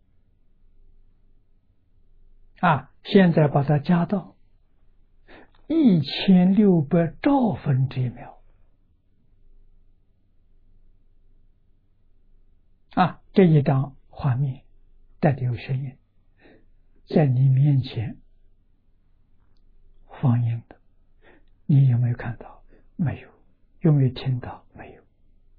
啊！现在把它加到一千六百兆分之一秒啊！这一张画面带着有声音，在你面前放映的，你有没有看到？没有。有没有听到？没有。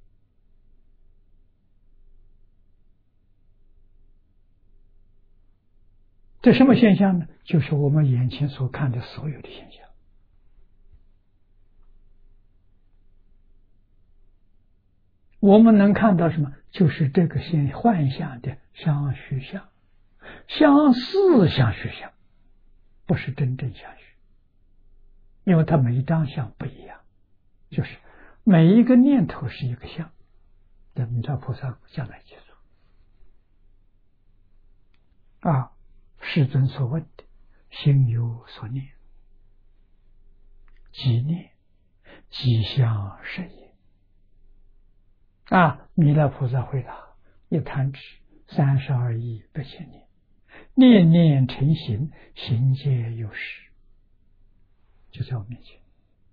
这什么现象呢？就是我们眼前所看的所有的现象。我们能看到什么？就是这个现幻象的相虚相，相似相虚相，不是真正相虚，因为它每一张相不一样，就是每一个念头是一个相。这弥勒菩萨将来记住啊，世尊所问的心有所念，即念即相是也。啊，弥勒菩萨回答：一弹指三十二亿八千年，念念成形，形皆有实，就在我面前。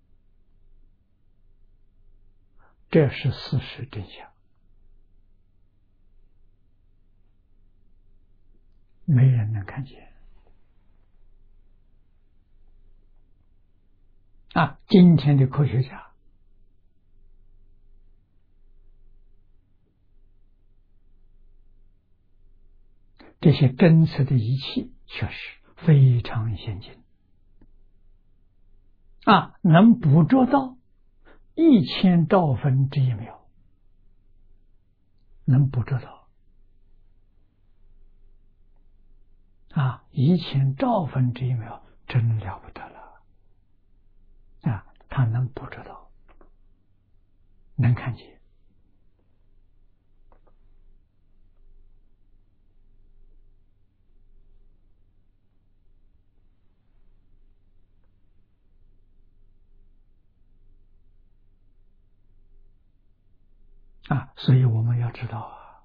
这是事实真相，没人能看见。啊，今天的科学家这些侦测的仪器确实非常先进啊，能捕捉到一千兆分之一秒，能捕捉到啊，一千兆分之一秒，真了不得了啊！它能捕捉到，能看见。啊，所以我们要知道啊，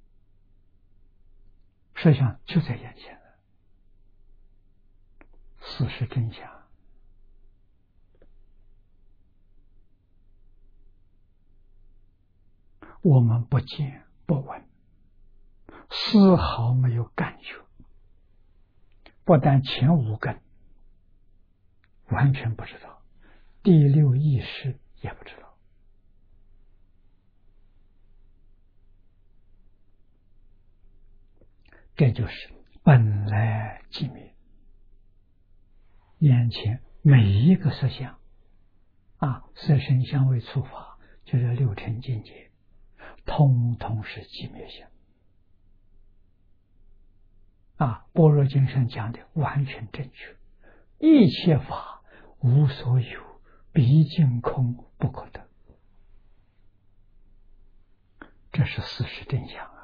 实际上就在眼前了，事实真相。我们不见不闻，丝毫没有感觉，不但前五根完全不知道，第六意识也不知道。这就是本来即灭，眼前每一个色相啊，色声香味触法，就是六尘境界，通通是即灭相啊。般若经上讲的完全正确，一切法无所有，毕竟空不可得，这是事实真相啊。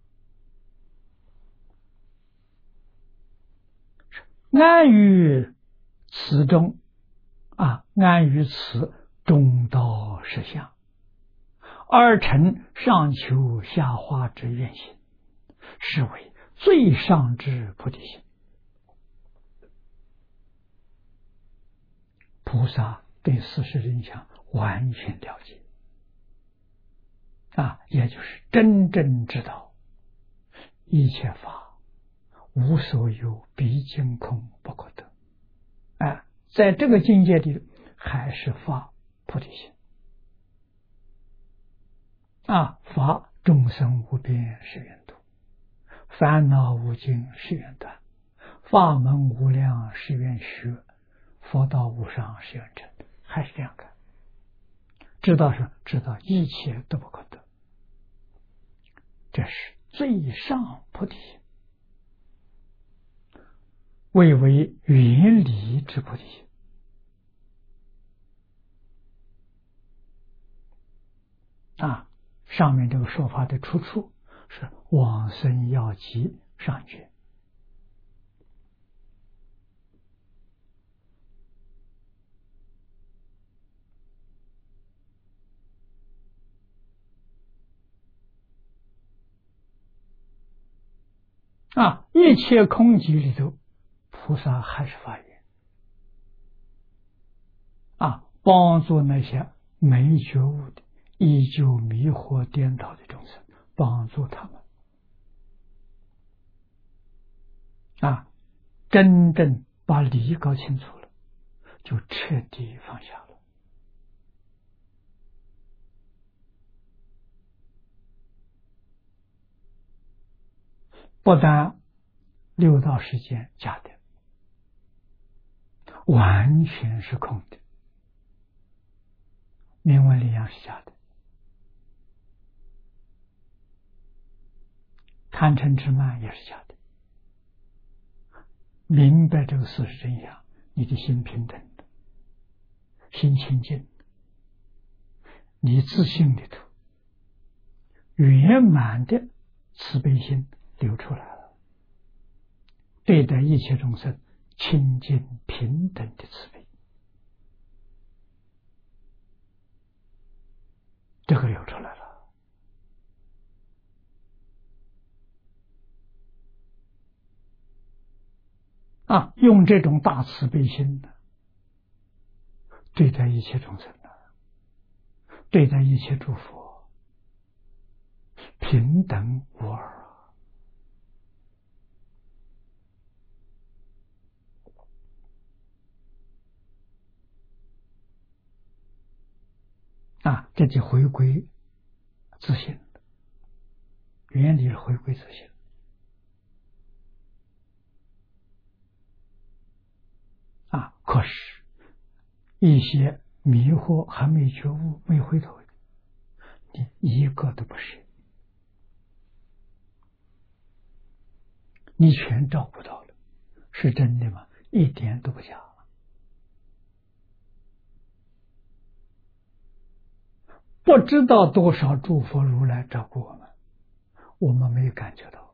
安于此中啊，安于此中道实相， 二乘上求下化之愿心，是为最上之菩提心。菩萨对事实真相完全了解啊，也就是真正知道一切法无所有，毕竟空不可得。啊，在这个境界里还是发菩提心啊，发众生无边誓愿度，烦恼无尽誓愿断，法门无量誓愿学，佛道无上誓愿成，还是这样看。知道是知道一切都不可得，这是最上菩提心，谓为原理之菩提心啊。上面这个说法的出处是《往生要集》上卷。啊，一切空寂里头，菩萨还是发愿啊，帮助那些没觉悟的、依旧迷惑颠倒的众生，帮助他们啊，真正把理搞清楚了，就彻底放下了。不但六道世间假的，完全是空的，名闻利养是假的，贪嗔痴慢也是假的。明白这个事实真相，你的心平等的，心清净，你自信里头圆满的慈悲心流出来了，对待一切众生清净平等的慈悲，这个流出来了啊！用这种大慈悲心的对待一切众生的，对待一切诸佛，平等无二啊！这就回归自信，原理是回归自信啊。可是一些迷惑还没觉悟、没回头的，你一个都不是，你全照顾到了，是真的吗？一点都不假。不知道多少诸佛如来照顾我们，我们没有感觉到。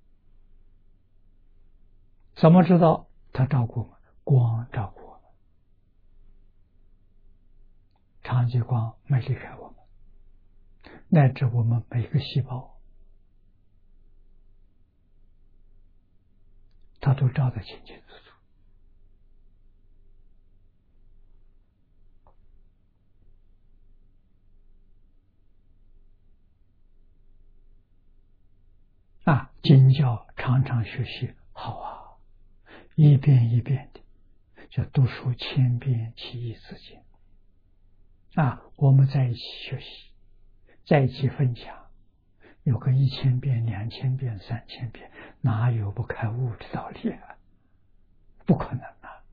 怎么知道他照顾我们？光照顾我们，长吉光没离开我们，乃至我们每个细胞，他都照得清清楚楚。啊，经教常常学习好啊，一遍一遍的，叫读书千遍，其义自见。啊，我们在一起学习，在一起分享，有个一千遍、两千遍、三千遍，哪有不开悟的道理啊？不可能啊！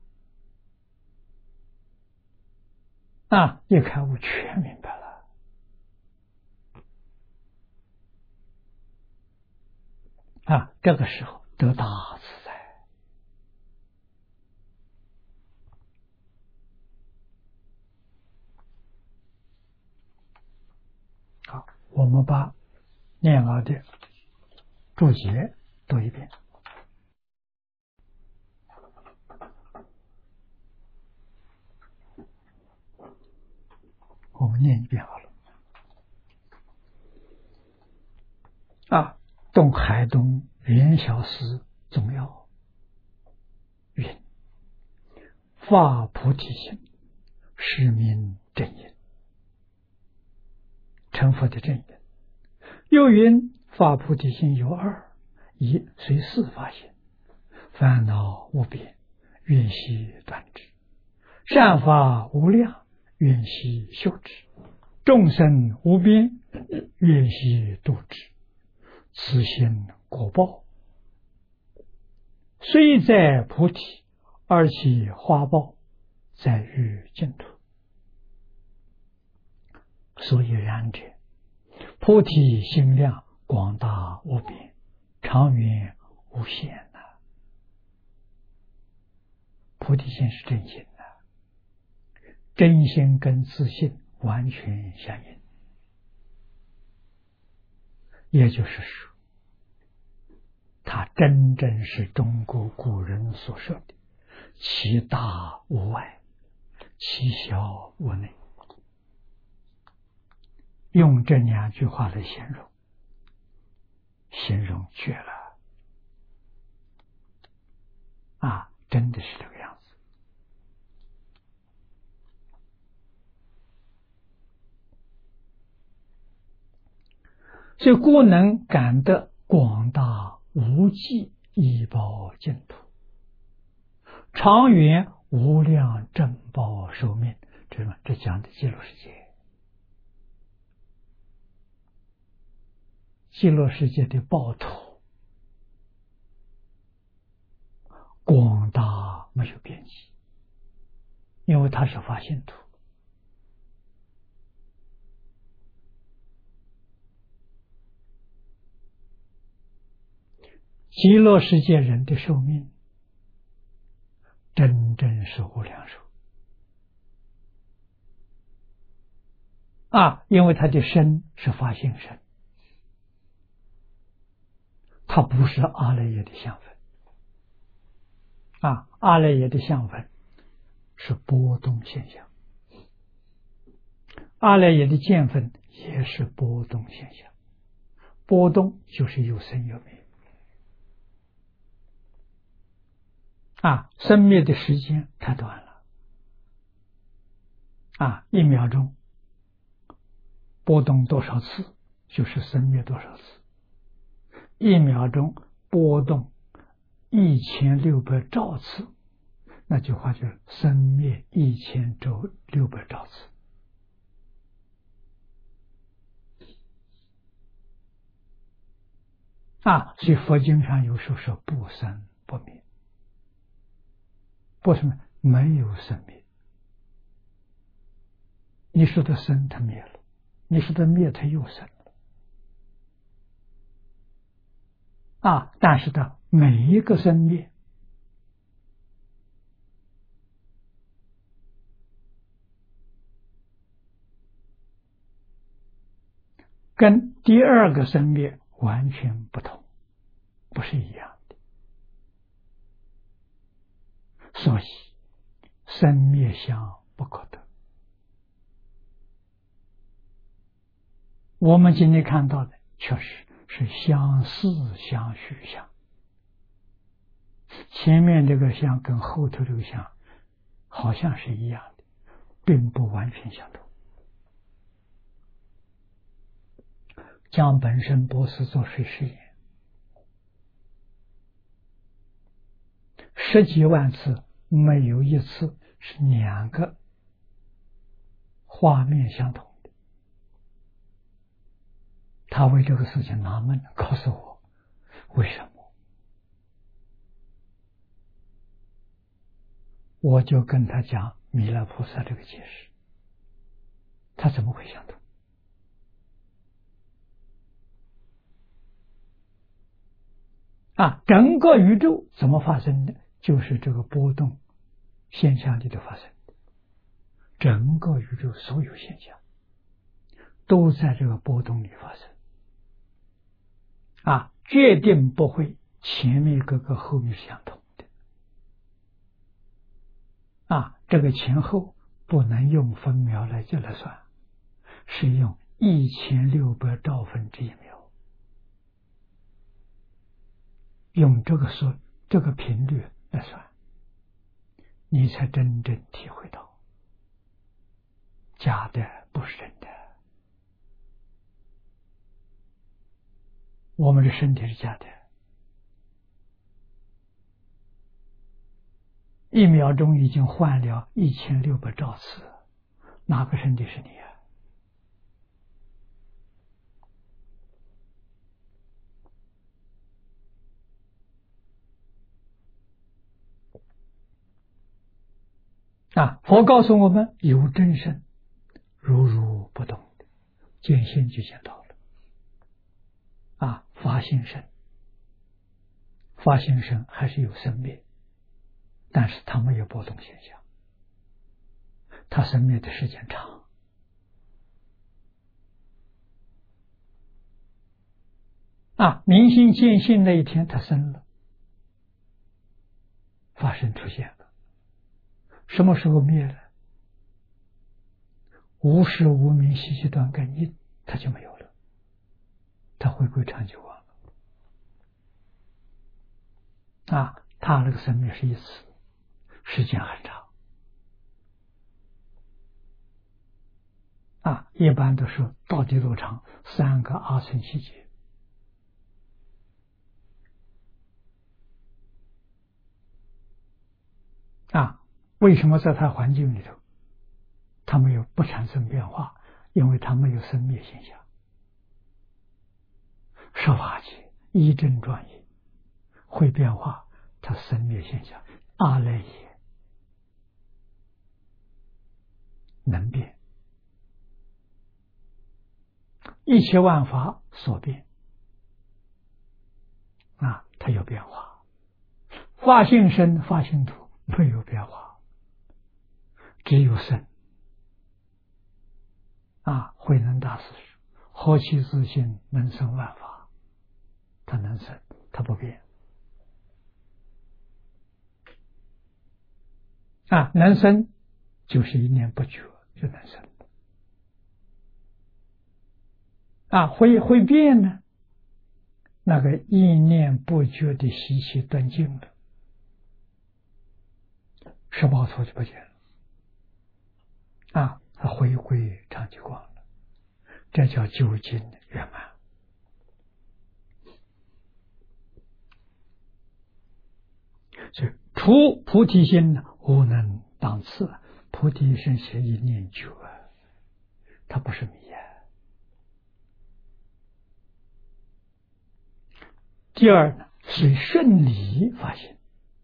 啊，一开悟全明白了。啊，这个时候得大自在。好，我们把念老的注解读一遍。我们念一遍好了。 东海东元小师总要云：发菩提心，是名正因。成佛的正因。又云：发菩提心有二：一随事发心，烦恼无边，愿悉断之；善法无量，愿悉修之；众生无边，愿悉度之。此心果报，虽在菩提，而其花报在于净土。所以然者，菩提心量广大无边，长远无限呐、啊。菩提心是真心呐、啊，真心跟自信完全相应。也就是说，它真正是中国古人所说的其大无外，其小无内。用这两句话来形容，形容绝了啊！真的是这个样子。所以故能感得广大无际一报净土，长远无量正报寿命。这这讲的极乐世界，极乐世界的报土广大没有边际，因为它是发现土。极乐世界人的寿命真正是无量寿啊！因为他的身是发性身，它不是阿赖耶的相分啊！阿赖耶的相分是波动现象，阿赖耶的见分也是波动现象，波动就是有生有灭啊！生灭的时间太短了啊！一秒钟波动多少次，就是生灭多少次。一秒钟波动一千六百兆次，那句话就是生灭一千周六百兆次。啊，所以佛经上有时候说不生不灭。为什么？没有生灭。你说的生它灭了，你说的灭它又生了。啊，但是呢，每一个生灭跟第二个生灭完全不同，不是一样的。所以生灭相不可得。我们今天看到的确实是相似相续相，前面这个相跟后头这个相好像是一样的，并不完全相同。江本胜博士做水实验，十几万次没有一次是两个画面相同的。他为这个事情纳闷，告诉我为什么。我就跟他讲弥勒菩萨这个解释，他怎么会相同？啊，整个宇宙怎么发生的？就是这个波动现象里头发生的。整个宇宙所有现象都在这个波动里发生。啊，决定不会前面一个跟后面是相同的。啊，这个前后不能用分秒来就来算，是用一千六百兆分之一秒。 用这个数这个频率来算，你才真正体会到假的不是真的。我们的身体是假的，一秒钟已经换了一千六百兆次，哪个身体是你啊？啊，佛告诉我们，有真身，如如不动的，见性就见到了。啊，法性身，法性身还是有生灭，但是它没有波动现象，它生灭的时间长。啊，明心见性那一天，它生了，法身出现了。什么时候灭了？无始无明习气断根因，它就没有了，它回归长久光了。啊，它那个生命是一次，时间很长。啊，一般都是到底多长？三个阿僧祇劫。啊，为什么在它环境里头，它没有不产生变化？因为它没有生灭现象。十法界一真庄严，会变化，它生灭现象。阿赖耶能变，一切万法所变。啊，它有变化。法性身、法性土没有变化，只有生。啊，慧能大师说：“何其自性，能生万法。”它能生，它不变。啊，能生就是一念不绝就能生。啊，会会变呢？那个一念不绝的习气断尽了，十报错就不见了。啊，它回归常寂光了，这叫究竟圆满。所以除菩提心无能当次，菩提心是一念觉，它不是迷啊。第二呢，是顺理发现，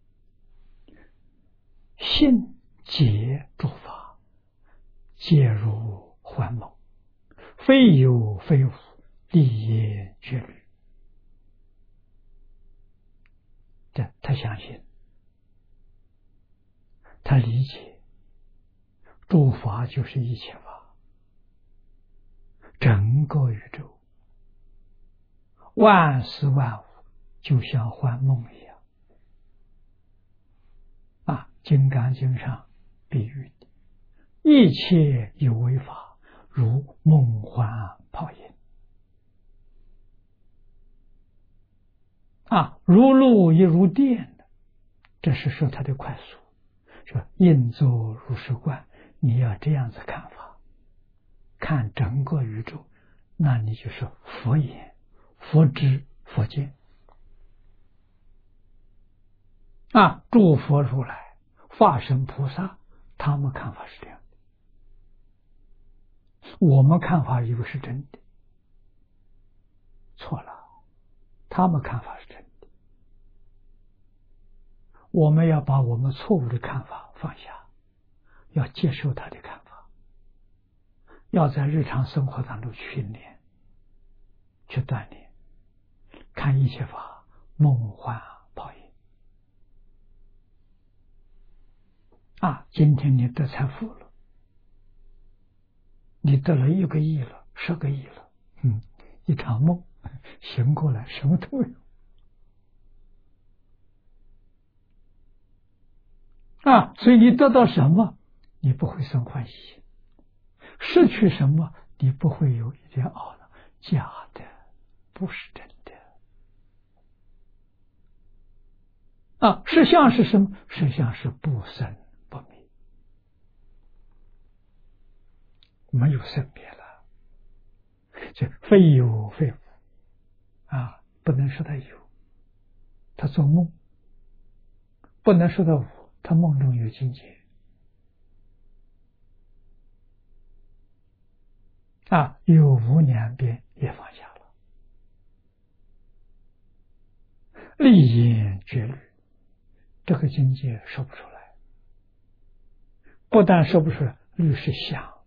信解诸法，皆如幻梦，非有非无，理也觉虑。这他相信，他理解，诸法就是一切法，整个宇宙，万事万物就像幻梦一样。啊，《金刚经》上比喻的，一切有为法，如梦幻泡影。啊，如露亦如电，这是说它的快速。说应作如是观，你要这样子看法，看整个宇宙，那你就是佛眼、佛知、佛见。啊，诸佛如来、化身菩萨，他们看法是这样的，我们看法以为是真的，错了，他们看法是真的。我们要把我们错误的看法放下，要接受他的看法，要在日常生活当中去训练、去锻炼，看一切法梦幻泡影。啊，今天你得财富了，你得了一个亿了，十个亿了，嗯，一场梦，醒过来什么都有。啊，所以你得到什么，你不会生欢喜心；失去什么，你不会有一点懊恼。假的，不是真的。 啊，实相是什么？实相是不生不灭，没有生灭了，就非有非无啊，不能说它有，他做梦；不能说它无，他梦中有境界啊，有无两边也放下了，立言绝虑，这个境界说不出来，不但说不出来，律是想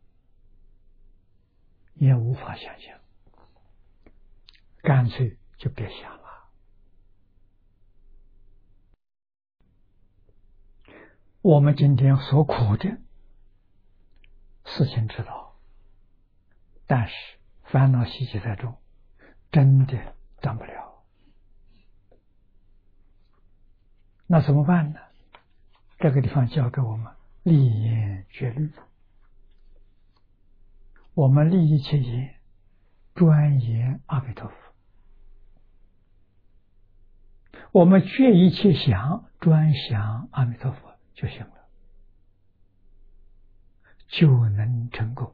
也无法想象，干脆就别想了。我们今天所苦的事情知道，但是烦恼习气太重，真的断不了。那怎么办呢？这个地方教给我们立言绝虑，我们立一切言专言阿弥陀佛，我们绝一切想专想阿弥陀佛就行了，就能成功。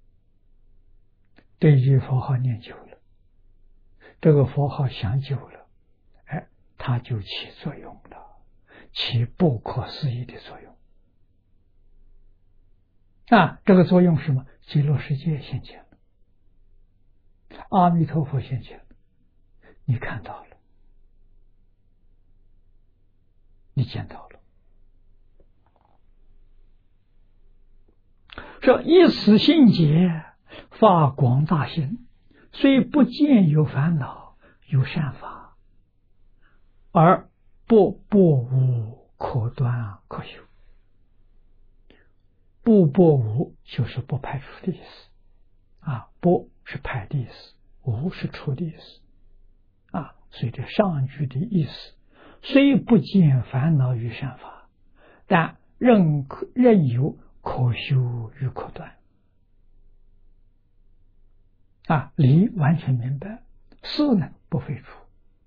这一句佛号念久了，这个佛号想久了，哎，它就起作用了，起不可思议的作用啊！这个作用是什么？极乐世界现前了，阿弥陀佛现前了，你看到了，你见到了。说一此性解，发广大心，虽不见有烦恼，有善法，而不不无可断可修。不不无就是不排除的意思啊，不是排的意思，无是除的意思啊。所以这上句的意思，虽不见烦恼与善法，但仍仍有可修与可断啊。理完全明白，事呢不废除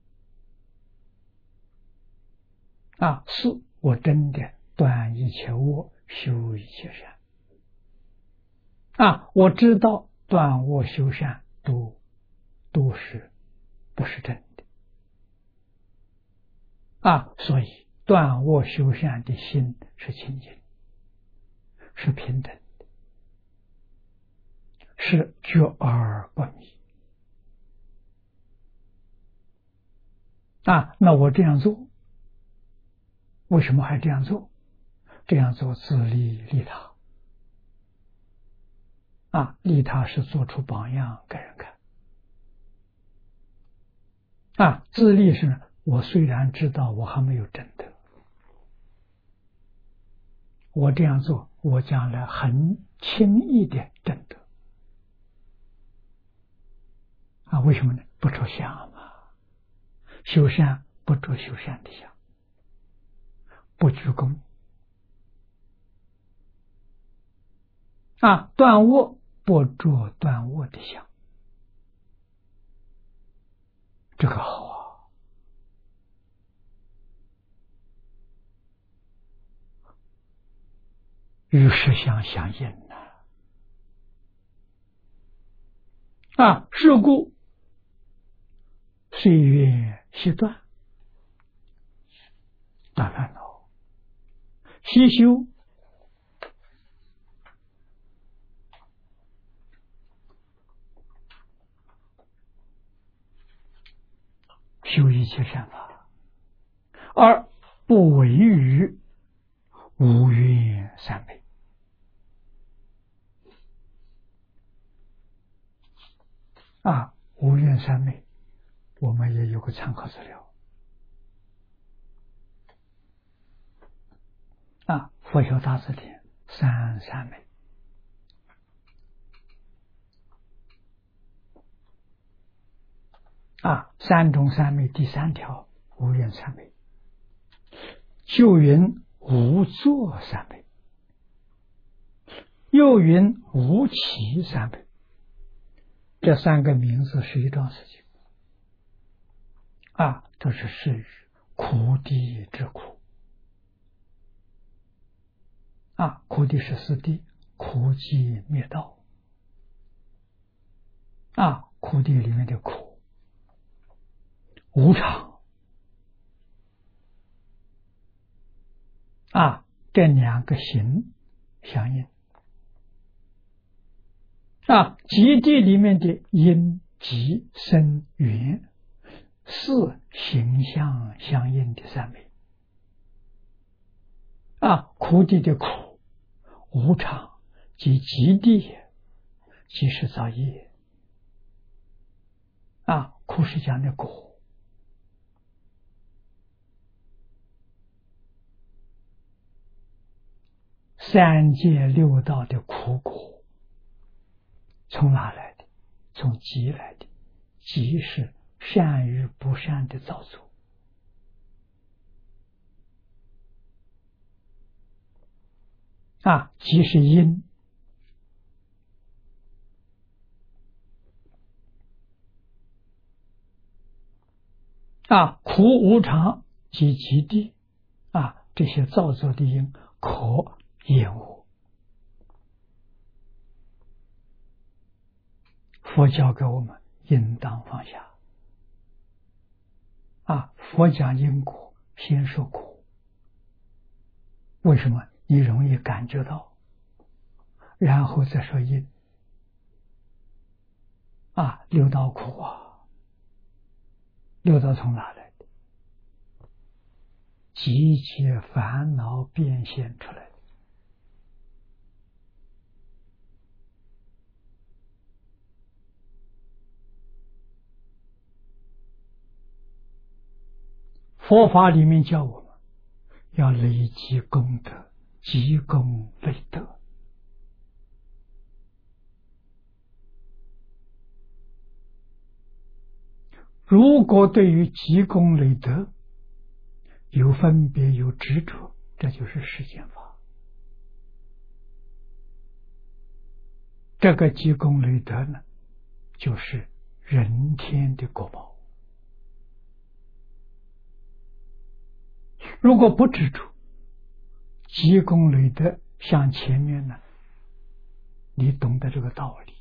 啊。事我真的断一切恶，修一切善啊。我知道断恶修善都都是不是真的啊，所以断恶修善的心是清净，是平等的，是觉而不迷啊。那我这样做，为什么还这样做？这样做自利利他啊，利他是做出榜样给人看啊，自利是我虽然知道我还没有证得，我这样做，我将来很轻易的证得啊。为什么呢？不着相嘛，修善不着修善的相，不居功啊，断恶不着断恶的相，这个好啊。与实相相应呐啊！是故岁月习断，断烦恼，习修修一切善法，而不违于无愿三昧啊。无愿三昧我们也有个参考资料啊，佛学大字典三三昧啊，三种三昧第三条无愿三昧，就云无作三昧，又云无起三昧。这三个名字是一桩事情啊，都是事语， 苦地之苦啊，苦地是四谛，苦集灭道啊，苦地里面的苦，无常啊，这两个行相应啊，极地里面的因集生缘是形象相应的三昧啊，苦地的苦、无常及极地即是造业啊，苦是讲的果，三界六道的苦果从哪来的？从集来的，集是善与不善的造作啊，集是因啊，苦无常及极地啊，这些造作的因可厌恶。佛教给我们应当放下啊！佛讲因果，先说苦，为什么？你容易感觉到，然后再说因啊，六道苦啊，六道从哪来的？集结烦恼变现出来的。佛法里面教我们要累积功德，积功累德。如果对于积功累德有分别、有执着，这就是世间法。这个积功累德呢，就是人天的果报。如果不执着，积功累德，像前面呢，你懂得这个道理，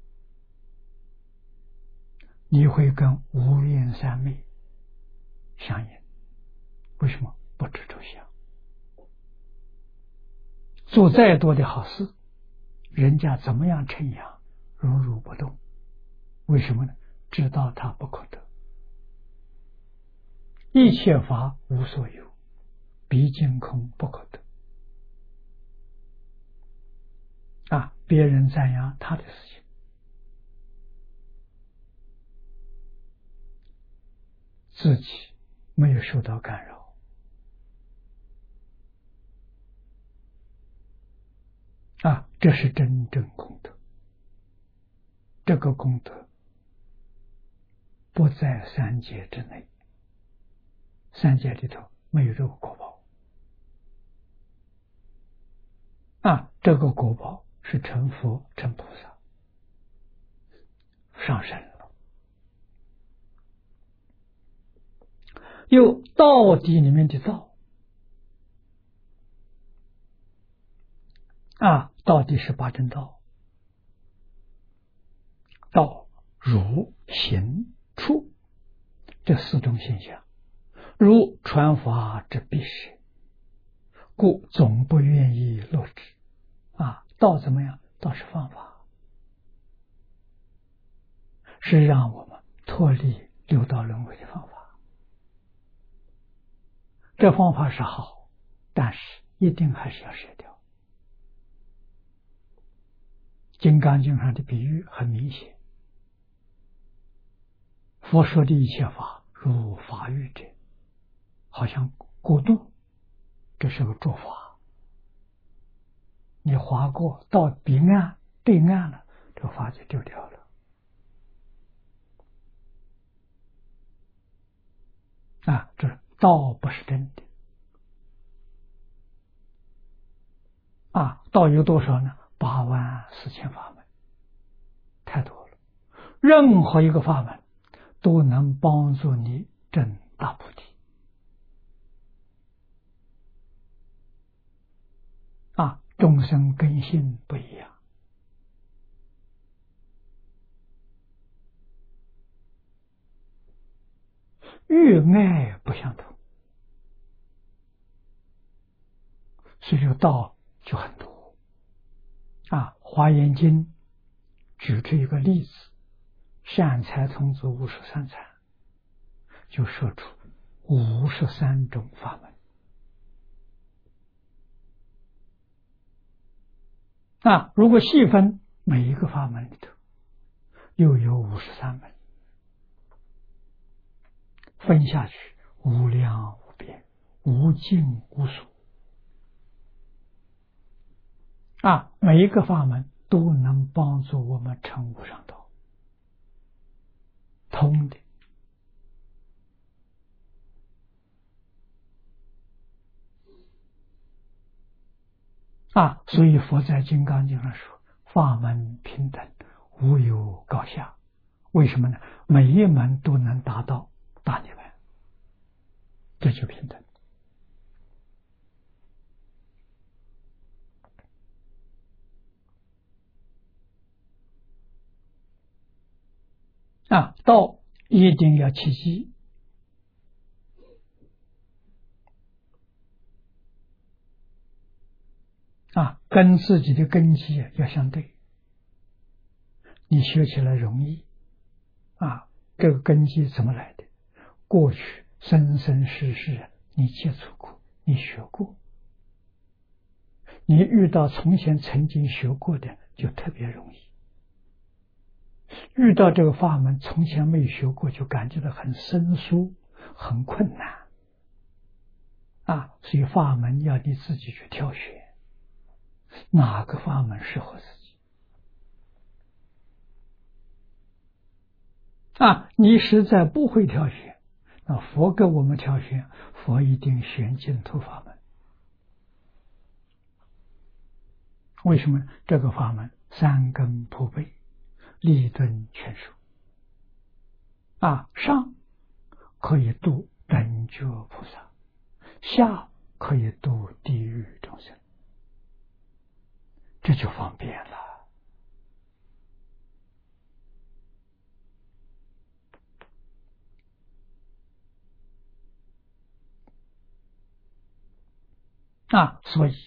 你会跟无愿三昧相应。为什么？不执着相。做再多的好事，人家怎么样称扬，如如不动。为什么呢？知道它不可得。一切法无所有，毕竟空不可得啊！别人赞扬他的事情，自己没有受到干扰啊，这是真正功德。这个功德不在三界之内，三界里头没有这个果报啊，这个果报是成佛成菩萨上升了。又道地里面的道啊，道地是八正道，道如行处这四种现象，如传法之必是，故总不愿意落之啊。道怎么样？道是方法，是让我们脱离六道轮回的方法。这方法是好，但是一定还是要舍掉。金刚经上的比喻很明显，佛说的一切法如法喻者，好像过渡，这是个做法。你划过到彼岸对岸了，这个法就丢掉了啊！这道不是真的啊！道有多少呢？八万四千法门，太多了。任何一个法门都能帮助你证大菩提众生根性不一样，欲爱不相同，所以这个道就很多啊。《华严经》举出一个例子，善财童子五十三参，就说出五十三种法门啊。如果细分，每一个法门里头又有五十三门，分下去无量无边，无尽无数啊。每一个法门都能帮助我们成无上道，通的。啊，所以佛在《金刚经》上说，法门平等，无有高下。为什么呢？每一门都能达到大涅槃，这就平等。啊，道一定要契机。啊，跟自己的根基要相对，你学起来容易啊。这个根基怎么来的？过去生生世世你接触过，你学过，你遇到从前曾经学过的就特别容易，遇到这个法门从前没学过，就感觉到很生疏很困难啊。所以法门要你自己去挑选，哪个法门适合自己啊？你实在不会挑选，那佛给我们挑选，佛一定选净土法门。为什么？这个法门三根普被，利钝全收啊。上可以度等觉菩萨，下可以度地狱众生，这就方便了啊。所以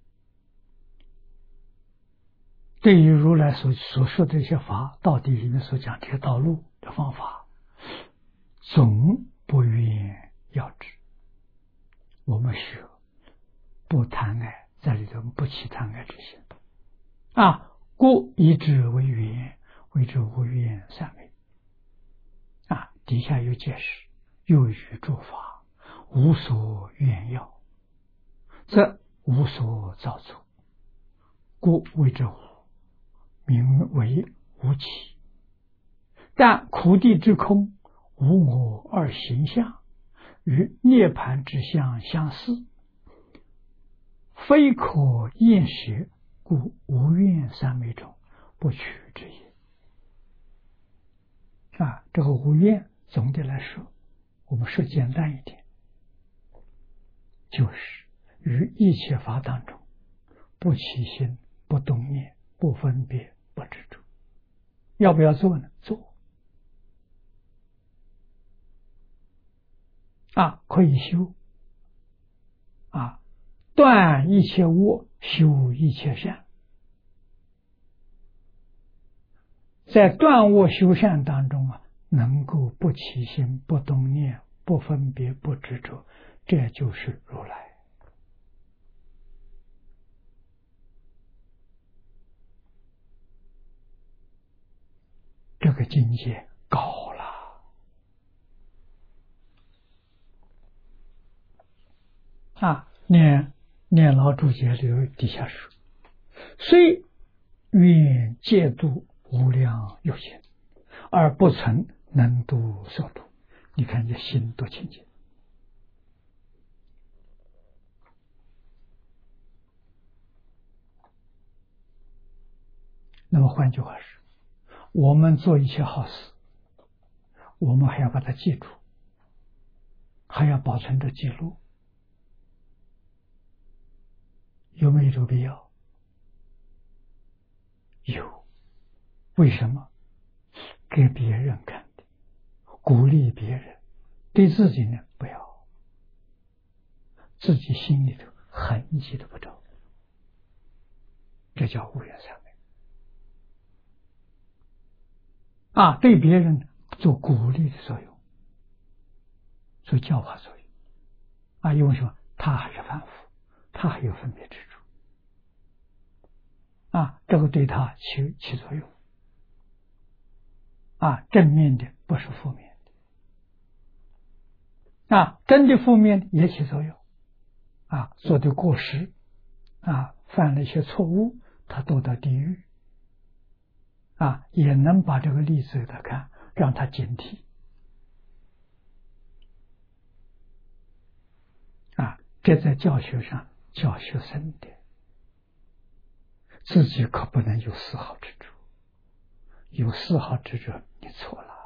对于如来所所说的这些法，道地里面所讲这些道路的方法，总不愿要之。我们学不贪爱，在里头不起贪爱之心啊，故以之为缘，谓之无缘三昧啊。底下有解释，又与诸法无所愿要，则无所造作，故谓之无，名为无起。但苦地之空，无我二形象，与涅盘之相相似，非可厌学，故无愿三昧中不取之也。啊，这个无愿总的来说，我们说简单一点，就是于一切法当中不起心，不动念，不分别，不执着。要不要做呢？做啊，可以修啊，断一切恶，修一切善。在断恶修善当中啊，能够不起心，不动念，不分别，不执着，这就是如来。这个境界高了啊！念念老注解里有底下说，虽愿戒度无量有限，而不曾能度所度。你看这心多清净。那么换句话说，我们做一切好事，我们还要把它记住，还要保存着记录，有没有这个必要？ 有。为什么？给别人看的，鼓励别人，对自己呢不要，自己心里头痕迹都不着，这叫无缘三昧啊！对别人做鼓励的作用，做教化作用啊！因为什么？他还是凡夫，他还有分别之处啊，这个对他起起作用啊，正面的不是负面的啊，真的负面的也起作用啊，做的过失啊，犯了一些错误，他堕到地狱啊，也能把这个例子给他看，让他警惕啊，这在教学上教学生的，自己可不能有丝毫执着，有丝毫执着，你错了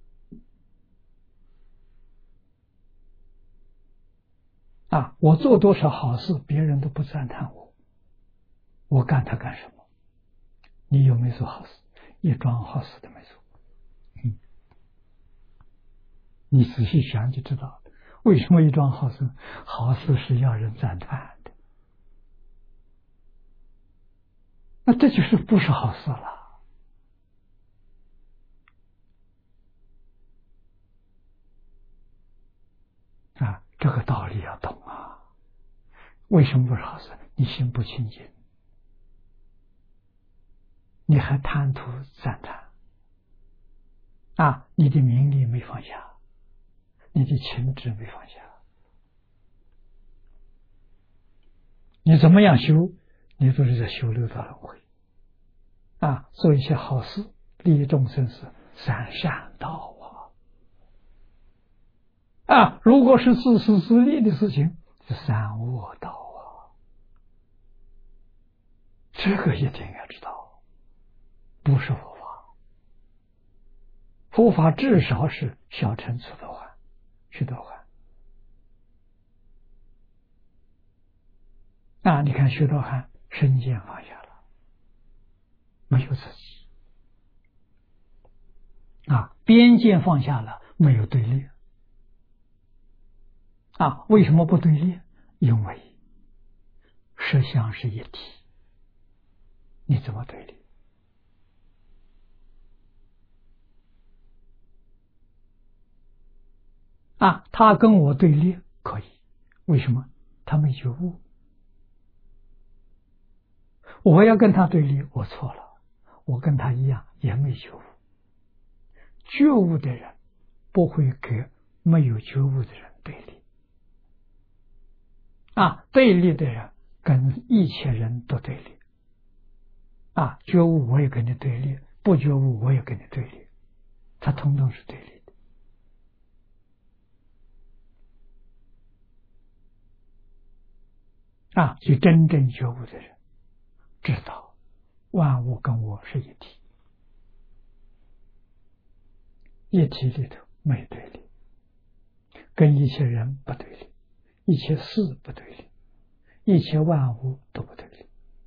啊！我做多少好事，别人都不赞叹我，我干它干什么？你有没有做好事？一桩好事都没做。嗯，你仔细想就知道，为什么一桩好事？好事是要人赞叹的，那这就是不是好事了。啊，这个道理要懂啊！为什么不是好事？你心不清净，你还贪图赞叹啊！你的名利没放下，你的情执没放下，你怎么样修？你都是在修六道轮回啊！做一些好事，利益众生是三善道啊！啊，如果是自私自利的事情，是三恶道啊！这个一定要知道，不是佛法。佛法至少是小乘出的还，去的还。啊，你看徐道涵身见放下了，没有自己啊，边界放下了，没有对立啊。为什么不对立？因为实相是一体，你怎么对立啊？他跟我对立可以，为什么？他没觉悟。我要跟他对立，我错了，我跟他一样也没觉悟。觉悟的人不会跟没有觉悟的人对立啊，对立的人跟一切人都对立啊，觉悟我也跟你对立，不觉悟我也跟你对立，他统统是对立的啊。所以真正觉悟的人知道万物跟我是一体，一体里头没对立，跟一切人不对立，一切事不对立，一切万物都不对立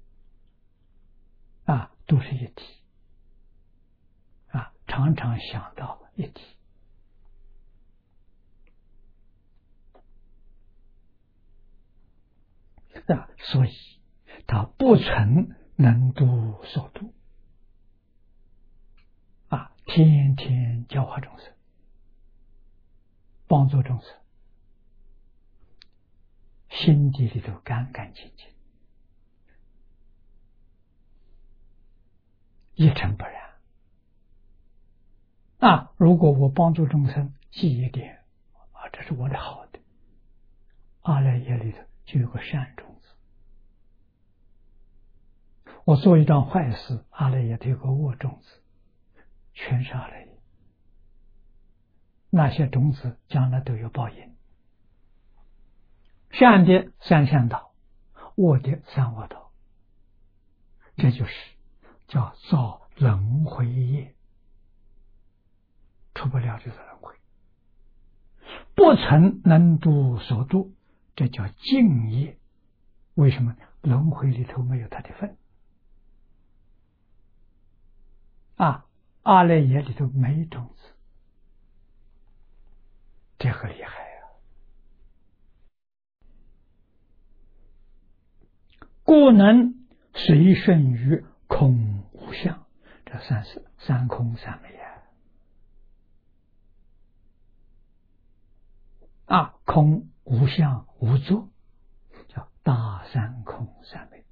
啊，都是一体啊，常常想到一体啊，所以他不曾能度所度啊，天天教化众生，帮助众生，心底里头干干净净，一尘不染啊。如果我帮助众生记一点啊，这是我的好的，阿赖耶里头就有个善种子。我做一桩坏事，阿赖耶有个恶种子，全是阿赖耶。那些种子将来都有报应，善的三善道，恶的三恶道，这就是叫造轮回业，出不了就是轮回，不曾能度所度，这叫净业。为什么？轮回里头没有他的份啊，阿赖耶里头没种子，这个厉害呀、啊！故能随顺于空无相，这算是三空三昧啊！啊，空无相无作，叫大三空三昧。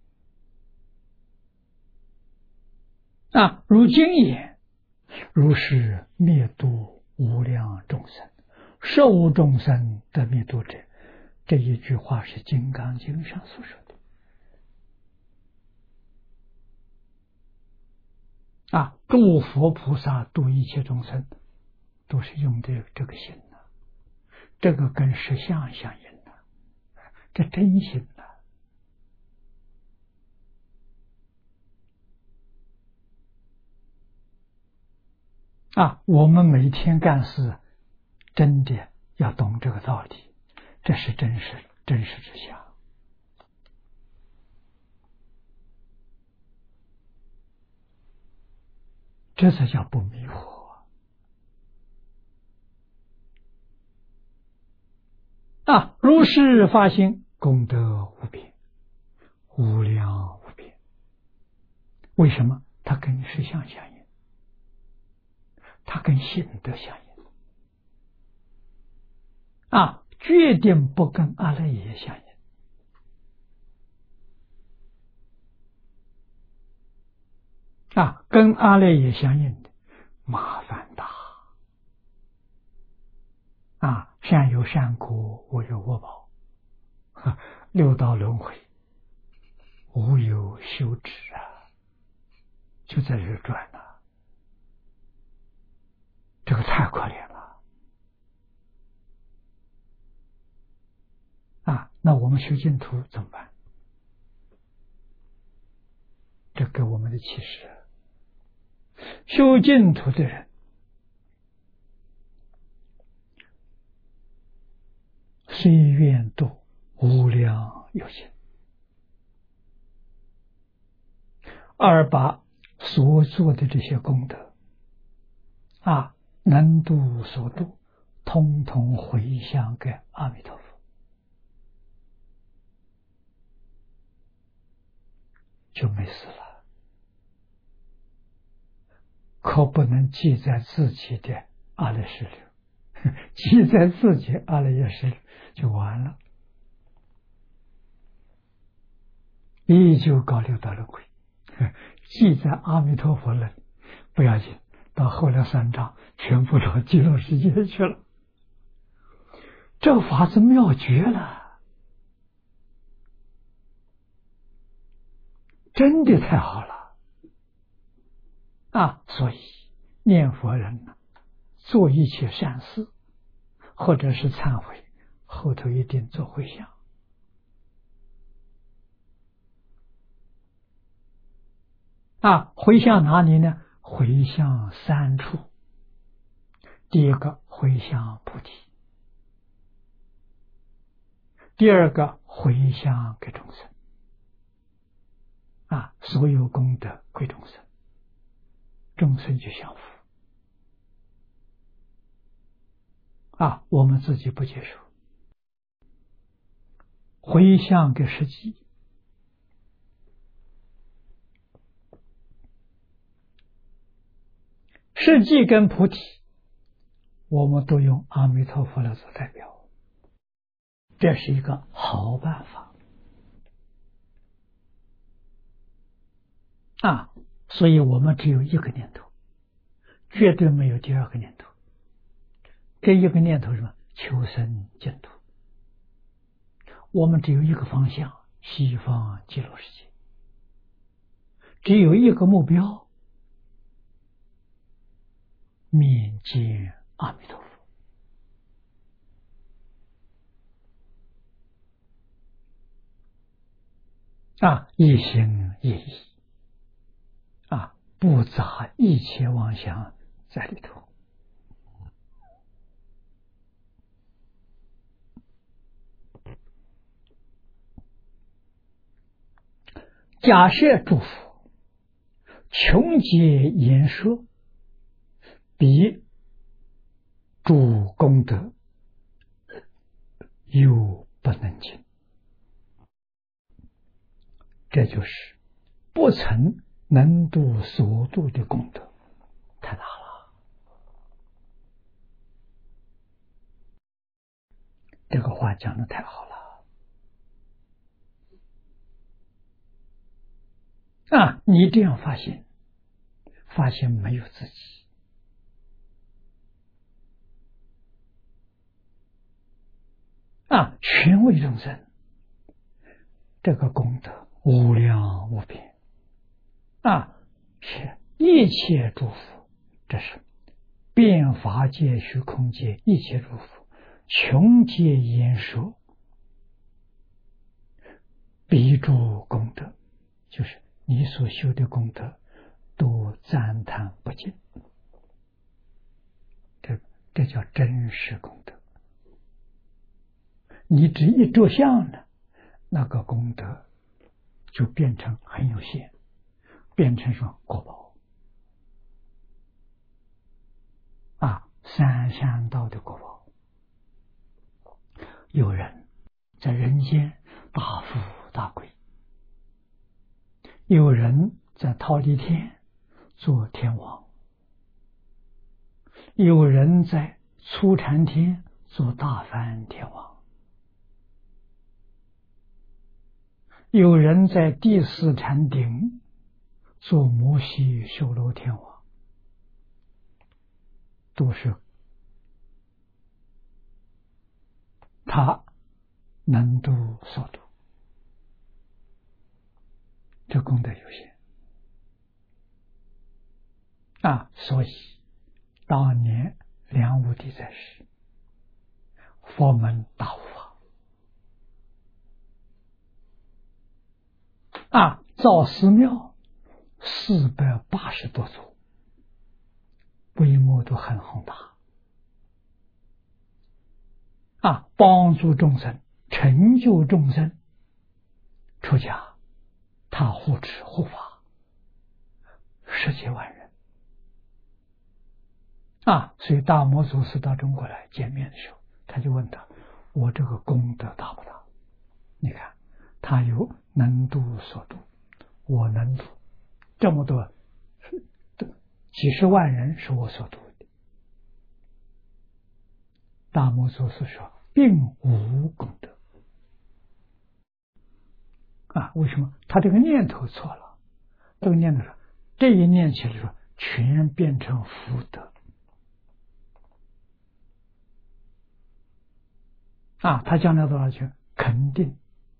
啊，如今也，如是灭度无量众生，受众生的灭度者，这一句话是《金刚经》上所说的。啊，诸佛菩萨度一切众生，都是用的这个心呐、啊，这个跟实相相应的、啊，这真心呐、啊。啊，我们每天干事，真的要懂这个道理，这是真实真实之相。这才叫不迷惑啊！如是发心，功德无边，无量无边。为什么？它跟实相相应，它跟性德相应啊，决定不跟阿赖耶相应啊，跟阿赖耶相应的麻烦大啊！善有善果，恶有恶报，六道轮回，无有休止啊，就在这转了、啊，这个太可怜了啊！那我们修净土怎么办？这给我们的启示。修净土的人，虽愿度无量有情，而把所做的这些功德啊，能度所度，通通回向给阿弥陀佛，就没事了。可不能记在自己的阿赖识流，记在自己阿赖耶识流就完了，依旧搞六道轮回。记在阿弥陀佛了不要紧，到后来三章全部到极乐世界去了。这法子妙绝了，真的太好了啊！所以念佛人呢，做一切善事或者是忏悔，后头一定做回向啊。回向哪里呢？回向三处。第一个回向菩提，第二个回向给众生啊，所有功德归众生，众生就享福啊，我们自己不接受。回向给实际，实际跟菩提，我们都用阿弥陀佛来做代表，这是一个好办法啊！所以我们只有一个念头，绝对没有第二个念头。这一个念头是什么？求生净土。我们只有一个方向，西方极乐世界，只有一个目标，面见阿弥陀佛啊，一心一意啊，不杂一切妄想在里头。假设诸佛穷劫言说，彼诸功德又不能尽。这就是不曾能度所度的功德，太大了。这个话讲得太好了啊！你这样发现，发现没有自己啊，全为众生，这个功德无量无边啊！是一切诸佛，这是遍法界、虚空界一切诸佛，穷劫言说，彼诸功德，就是你所修的功德，都赞叹不尽。这这叫真实功德。你只一着相呢，那个功德就变成很有限，变成说果报啊，三善道的果报。有人在人间大富大贵，有人在忉利天做天王，有人在初禅天做大梵天王，有人在第四禅顶做摩西修罗天王，都是他能度所度，这功德有限啊！所以当年梁武帝在世，佛门大护法啊，造寺庙四百八十多座，规模都很宏大啊，帮助众生，成就众生出家，他护持护法十几万人啊！所以大摩祖师到中国来见面的时候，他就问他：我这个功德大不大？你看他有能度所度，我能度这么多几十万人是我所度的。大摩祖师说并无功德啊！为什么？他这个念头错了，这个念头说这一念起来说全变成福德啊！他将来多少去？肯定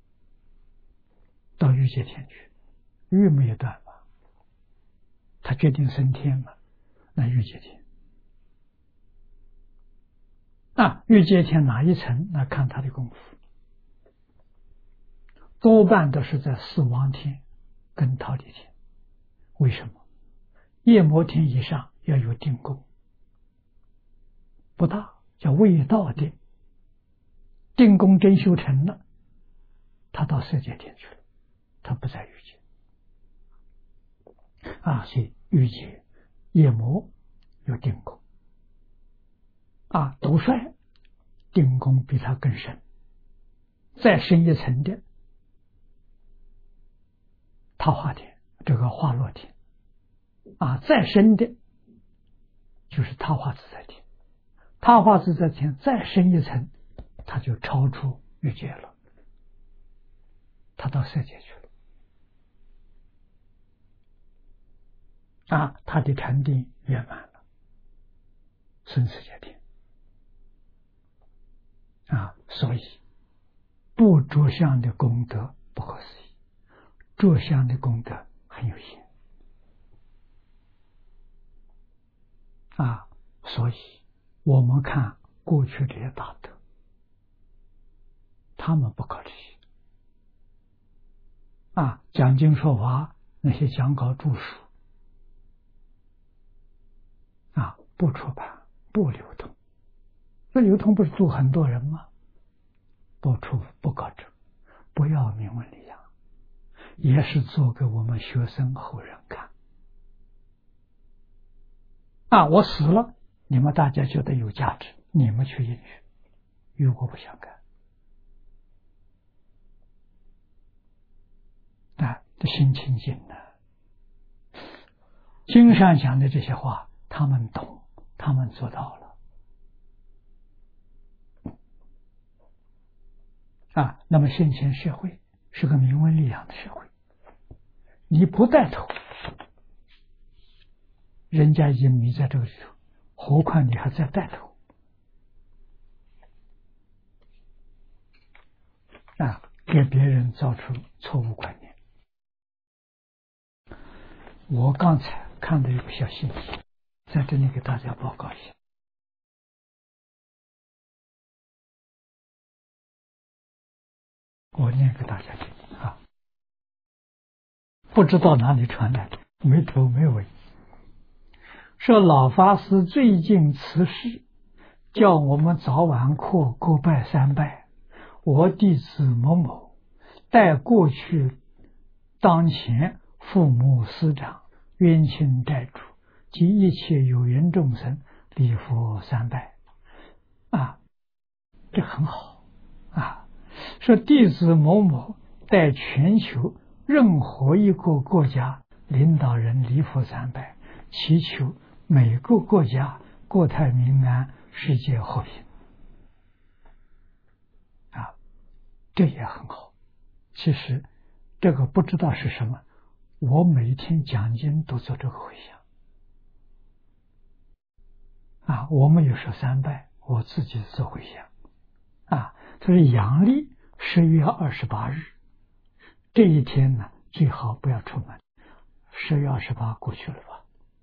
到欲界天去，欲没有断嘛，他决定升天嘛，那欲界天啊，欲界天哪一层？那看他的功夫，多半都是在四王天跟忉利天。为什么？夜摩天以上要有定功，不大，叫未到定，定功真修成了，他到色界天去了，他不在欲界啊。所以欲界夜摩有定功啊，斗率定功比他更深，再深一层的桃花天，这个化落天啊，再深的就是桃花自在天，桃花自在天再深一层，他就超出欲界了，他到色界去了啊，他的禅定圆满了，生死界天啊。所以不着相的功德不可思议，着相的功德很有限啊。所以我们看过去这些大德，他们不搞这些啊，讲经说法那些讲稿著书啊，不出版不流通，这流通不是度很多人吗？不出不搞这，不要名闻利养，也是做给我们学生后人看啊，我死了，你们大家觉得有价值，你们去应许，与我不相干。啊，这心清净呢。经上讲的这些话，他们懂，他们做到了。啊，那么现前社会是个名闻利养的社会，你不带头，人家已经迷在这个里头，何况你还在带头啊，给别人造出错误观念。我刚才看到一个小信息，在这里给大家报告一下。我念给大家听啊，不知道哪里传来的，没头没尾。说老法师最近辞世，叫我们早晚课各拜三拜。我弟子某某代过去当前父母师长、冤亲债主及一切有缘众生礼佛三拜。啊，这很好啊。说弟子某某代全球任何一个国家领导人礼佛三拜，祈求每个国家国泰民安，世界和平。啊，这也很好。其实这个不知道是什么，我每天讲经都做这个回向。啊，我们有说三拜，我自己做回向。啊，这是阳历十月二十八日这一天呢，最好不要出门。十月二十八过去了吧？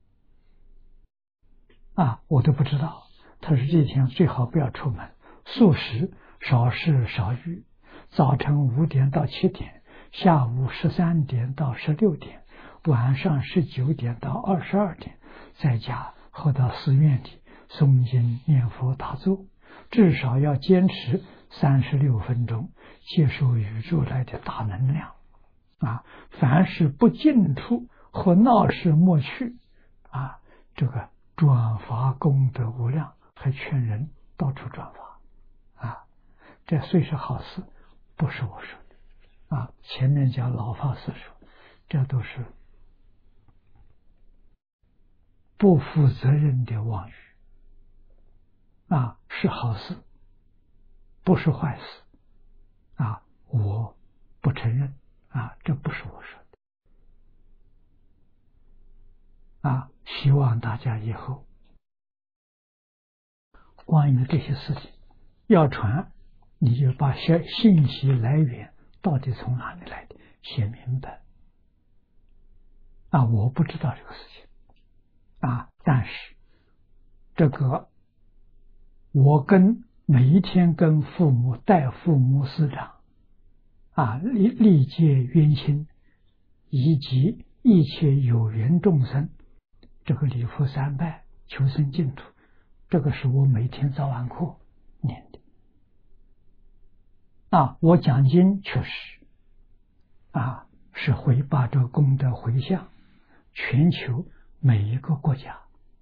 啊，我都不知道。他说这一天最好不要出门，素食，少食少欲，早晨五点到七点，下午十三点到十六点，晚上十九点到二十二点，在家或到寺院里诵经念佛打坐，至少要坚持三十六分钟，接受宇宙来的大能量。啊，凡是不进处或闹事莫去。啊，这个转发功德无量，还劝人到处转发。啊，这虽是好事，不是我说的。啊，前面讲老法师说，这都是不负责任的妄语。啊，是好事，不是坏事。啊，我不承认。啊，这不是我说的。啊，希望大家以后关于这些事情要传，你就把信信息来源到底从哪里来的写明白。啊，我不知道这个事情。啊，但是这个我跟每一天跟父母代父母师长啊历历届冤亲以及一切有缘众生，这个礼佛三拜求生净土，这个是我每天早晚课念的。啊，我讲经确实啊是会把这个功德回向全球每一个国家。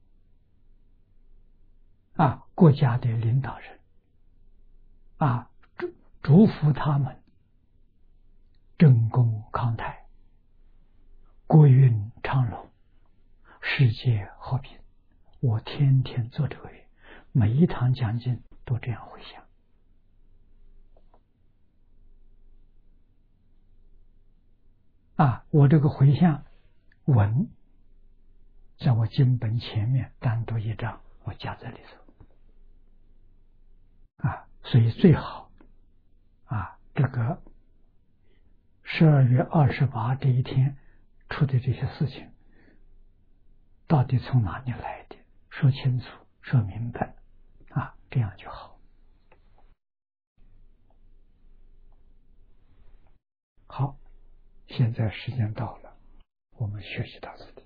啊，国家的领导人。啊，祝祝福他们政功康泰，国运昌隆，世界和平。我天天做这个月，每一堂讲经都这样回想。啊，我这个回向文在我经本前面单独一张，我夹在里头。啊，所以最好啊，这个十二月二十八这一天出的这些事情，到底从哪里来的？说清楚，说明白，啊，这样就好。好，现在时间到了，我们学习到这里。